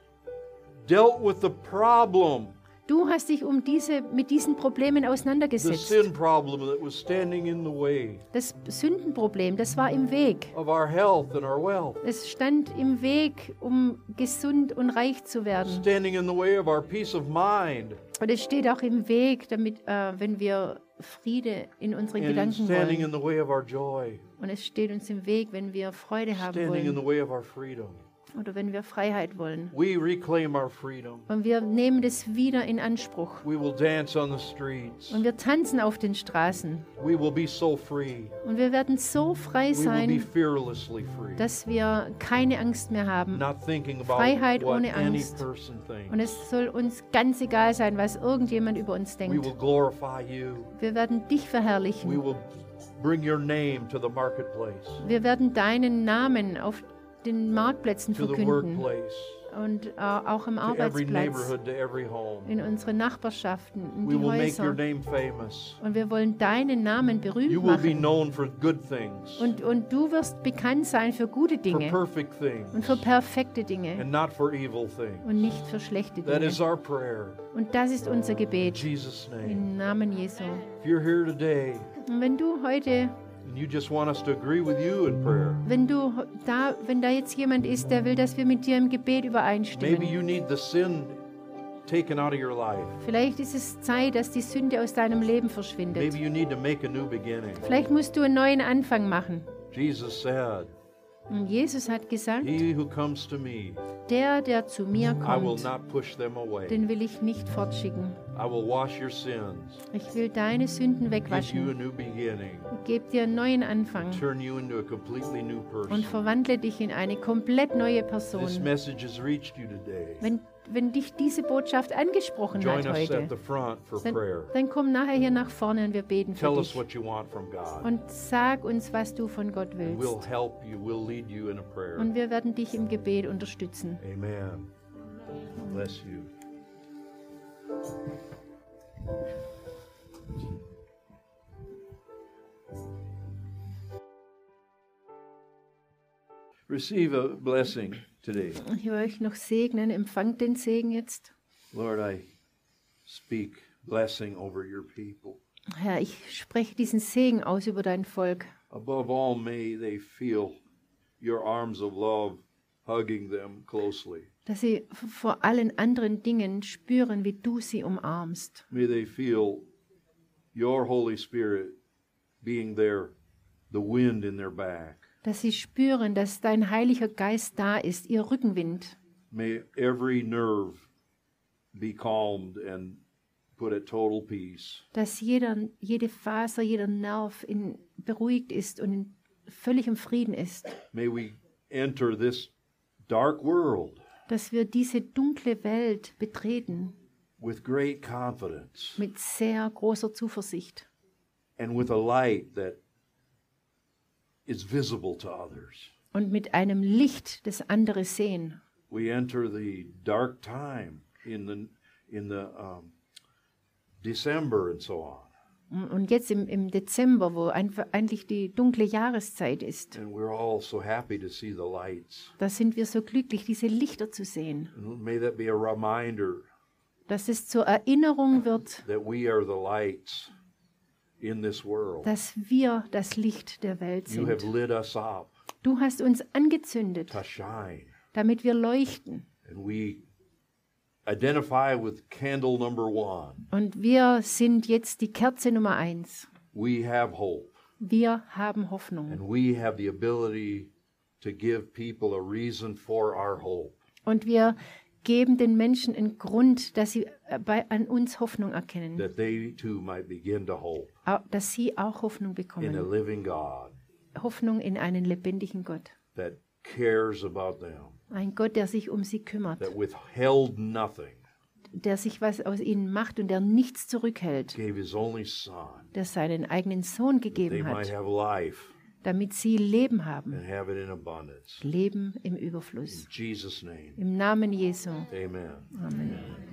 dealt with the problem, Du hast dich um diese, mit diesen Problemen the auseinandergesetzt. sin problem that was standing in the way Das Sündenproblem, das war im Weg. of our health and our wealth, Es stand im Weg, um gesund und reich zu werden. standing in the way of our peace of mind, Und es steht auch im Weg, damit, äh, wenn wir Friede in unseren and Gedanken standing wollen. in the way of our joy, Und es steht uns im Weg, wenn wir Freude haben standing in wollen the way of our freedom. oder wenn wir Freiheit wollen. We reclaim our freedom. Und wir nehmen das wieder in Anspruch. We will dance on the streets. Und wir tanzen auf den Straßen. We will be so free. Und wir werden so frei We will be sein, fearlessly free. dass wir keine Angst mehr haben. Not thinking about Freiheit what ohne any Angst. person Und thinks. es soll uns ganz egal sein, was irgendjemand über uns We denkt. will glorify you. Wir werden dich We verherrlichen. will bring your name to the marketplace, Wir werden deinen Namen auf den Marktplätzen to the verkünden workplace, und äh, auch im to every Arbeitsplatz, neighborhood, to every home. in unsere Nachbarschaften, in We die will make your Häuser. name famous. Und wir wollen deinen Namen berühmt You will be machen. known for good things, Und, und du wirst bekannt sein für gute for Dinge perfect things, und für perfekte Dinge and not for evil things. und nicht für schlechte That Dinge. is our prayer. Und das ist unser In Gebet Jesus' name. im Namen Jesu. If you're here today Und wenn du heute, and you just want us to agree with you in prayer, wenn du da, wenn da jetzt jemand ist, der will, dass wir mit dir im Gebet maybe übereinstimmen. you need the sin taken out of your life. Vielleicht ist es Zeit, dass die Sünde aus deinem Leben Maybe verschwindet. you need to make a new beginning. Vielleicht musst du einen neuen Anfang machen. Jesus said, Und Jesus hat gesagt, "He who comes to me, der, der zu mir I will kommt, not push them away. den will ich nicht fortschicken. I will wash your sins, Ich will deine Sünden give you a wegwaschen, new beginning, gebe dir einen neuen Anfang turn you into a completely new und person." verwandle dich in eine komplett neue This Person. message has reached you today. Wenn, wenn dich diese Botschaft angesprochen Join hat us heute, at the front for dann, prayer. dann komm nachher hier nach vorne und wir beten für Tell us dich. what you want from God. Und sag uns, was du von Gott And we'll willst. help you. We'll lead you in a prayer. Und wir werden dich im Gebet unterstützen. Amen. Bless you. Receive a blessing today. Ich will euch noch segnen. Empfangt den Segen jetzt. Lord, I speak blessing over your people. Herr, ich spreche diesen Segen aus über dein Volk. Above all, may they feel your arms of love hugging them closely. Dass sie vor allen anderen Dingen spüren, wie du sie umarmst. May they feel your Holy Spirit being their, the wind in their back. dass sie spüren, dass dein Heiliger Geist da ist, ihr Rückenwind. May every nerve be calmed and put at total peace. Dass jeder, jede Faser, jeder Nerv in, beruhigt ist und in völligem Frieden ist. May we enter this dark world Dass wir diese dunkle Welt betreten with great confidence mit sehr großer Zuversicht and with a light that is visible to others. und mit einem Licht, das andere sehen. We enter the dark time in the in the um, December and so on. Und jetzt im, im Dezember, wo einfach eigentlich die dunkle Jahreszeit ist, And we're all so happy to see the lights. da sind wir so glücklich, diese Lichter zu sehen. And may that be a reminder Dass es zur Erinnerung wird, that we are the lights in this world. dass wir das Licht der Welt You have sind. lit us up Du hast uns angezündet, to shine. damit wir leuchten. And we identify with candle number one. Und wir sind jetzt die Kerze Nummer eins. We have hope. Wir haben Hoffnung. And we have the ability to give people a reason for our hope. Und wir geben den Menschen einen Grund, dass sie äh, bei, an uns Hoffnung erkennen. That they too might begin to hope Au- Dass sie auch Hoffnung in a bekommen. living God Hoffnung in einen lebendigen Gott. that cares about them, Ein Gott, der sich um sie kümmert. that withheld nothing, Der sich was aus ihnen macht und der nichts zurückhält. gave his only son, Der seinen eigenen Sohn they gegeben might hat, have life damit sie Leben haben. and have it in abundance. Leben im Überfluss. In Jesus' name, Im Namen Jesu. amen. Amen.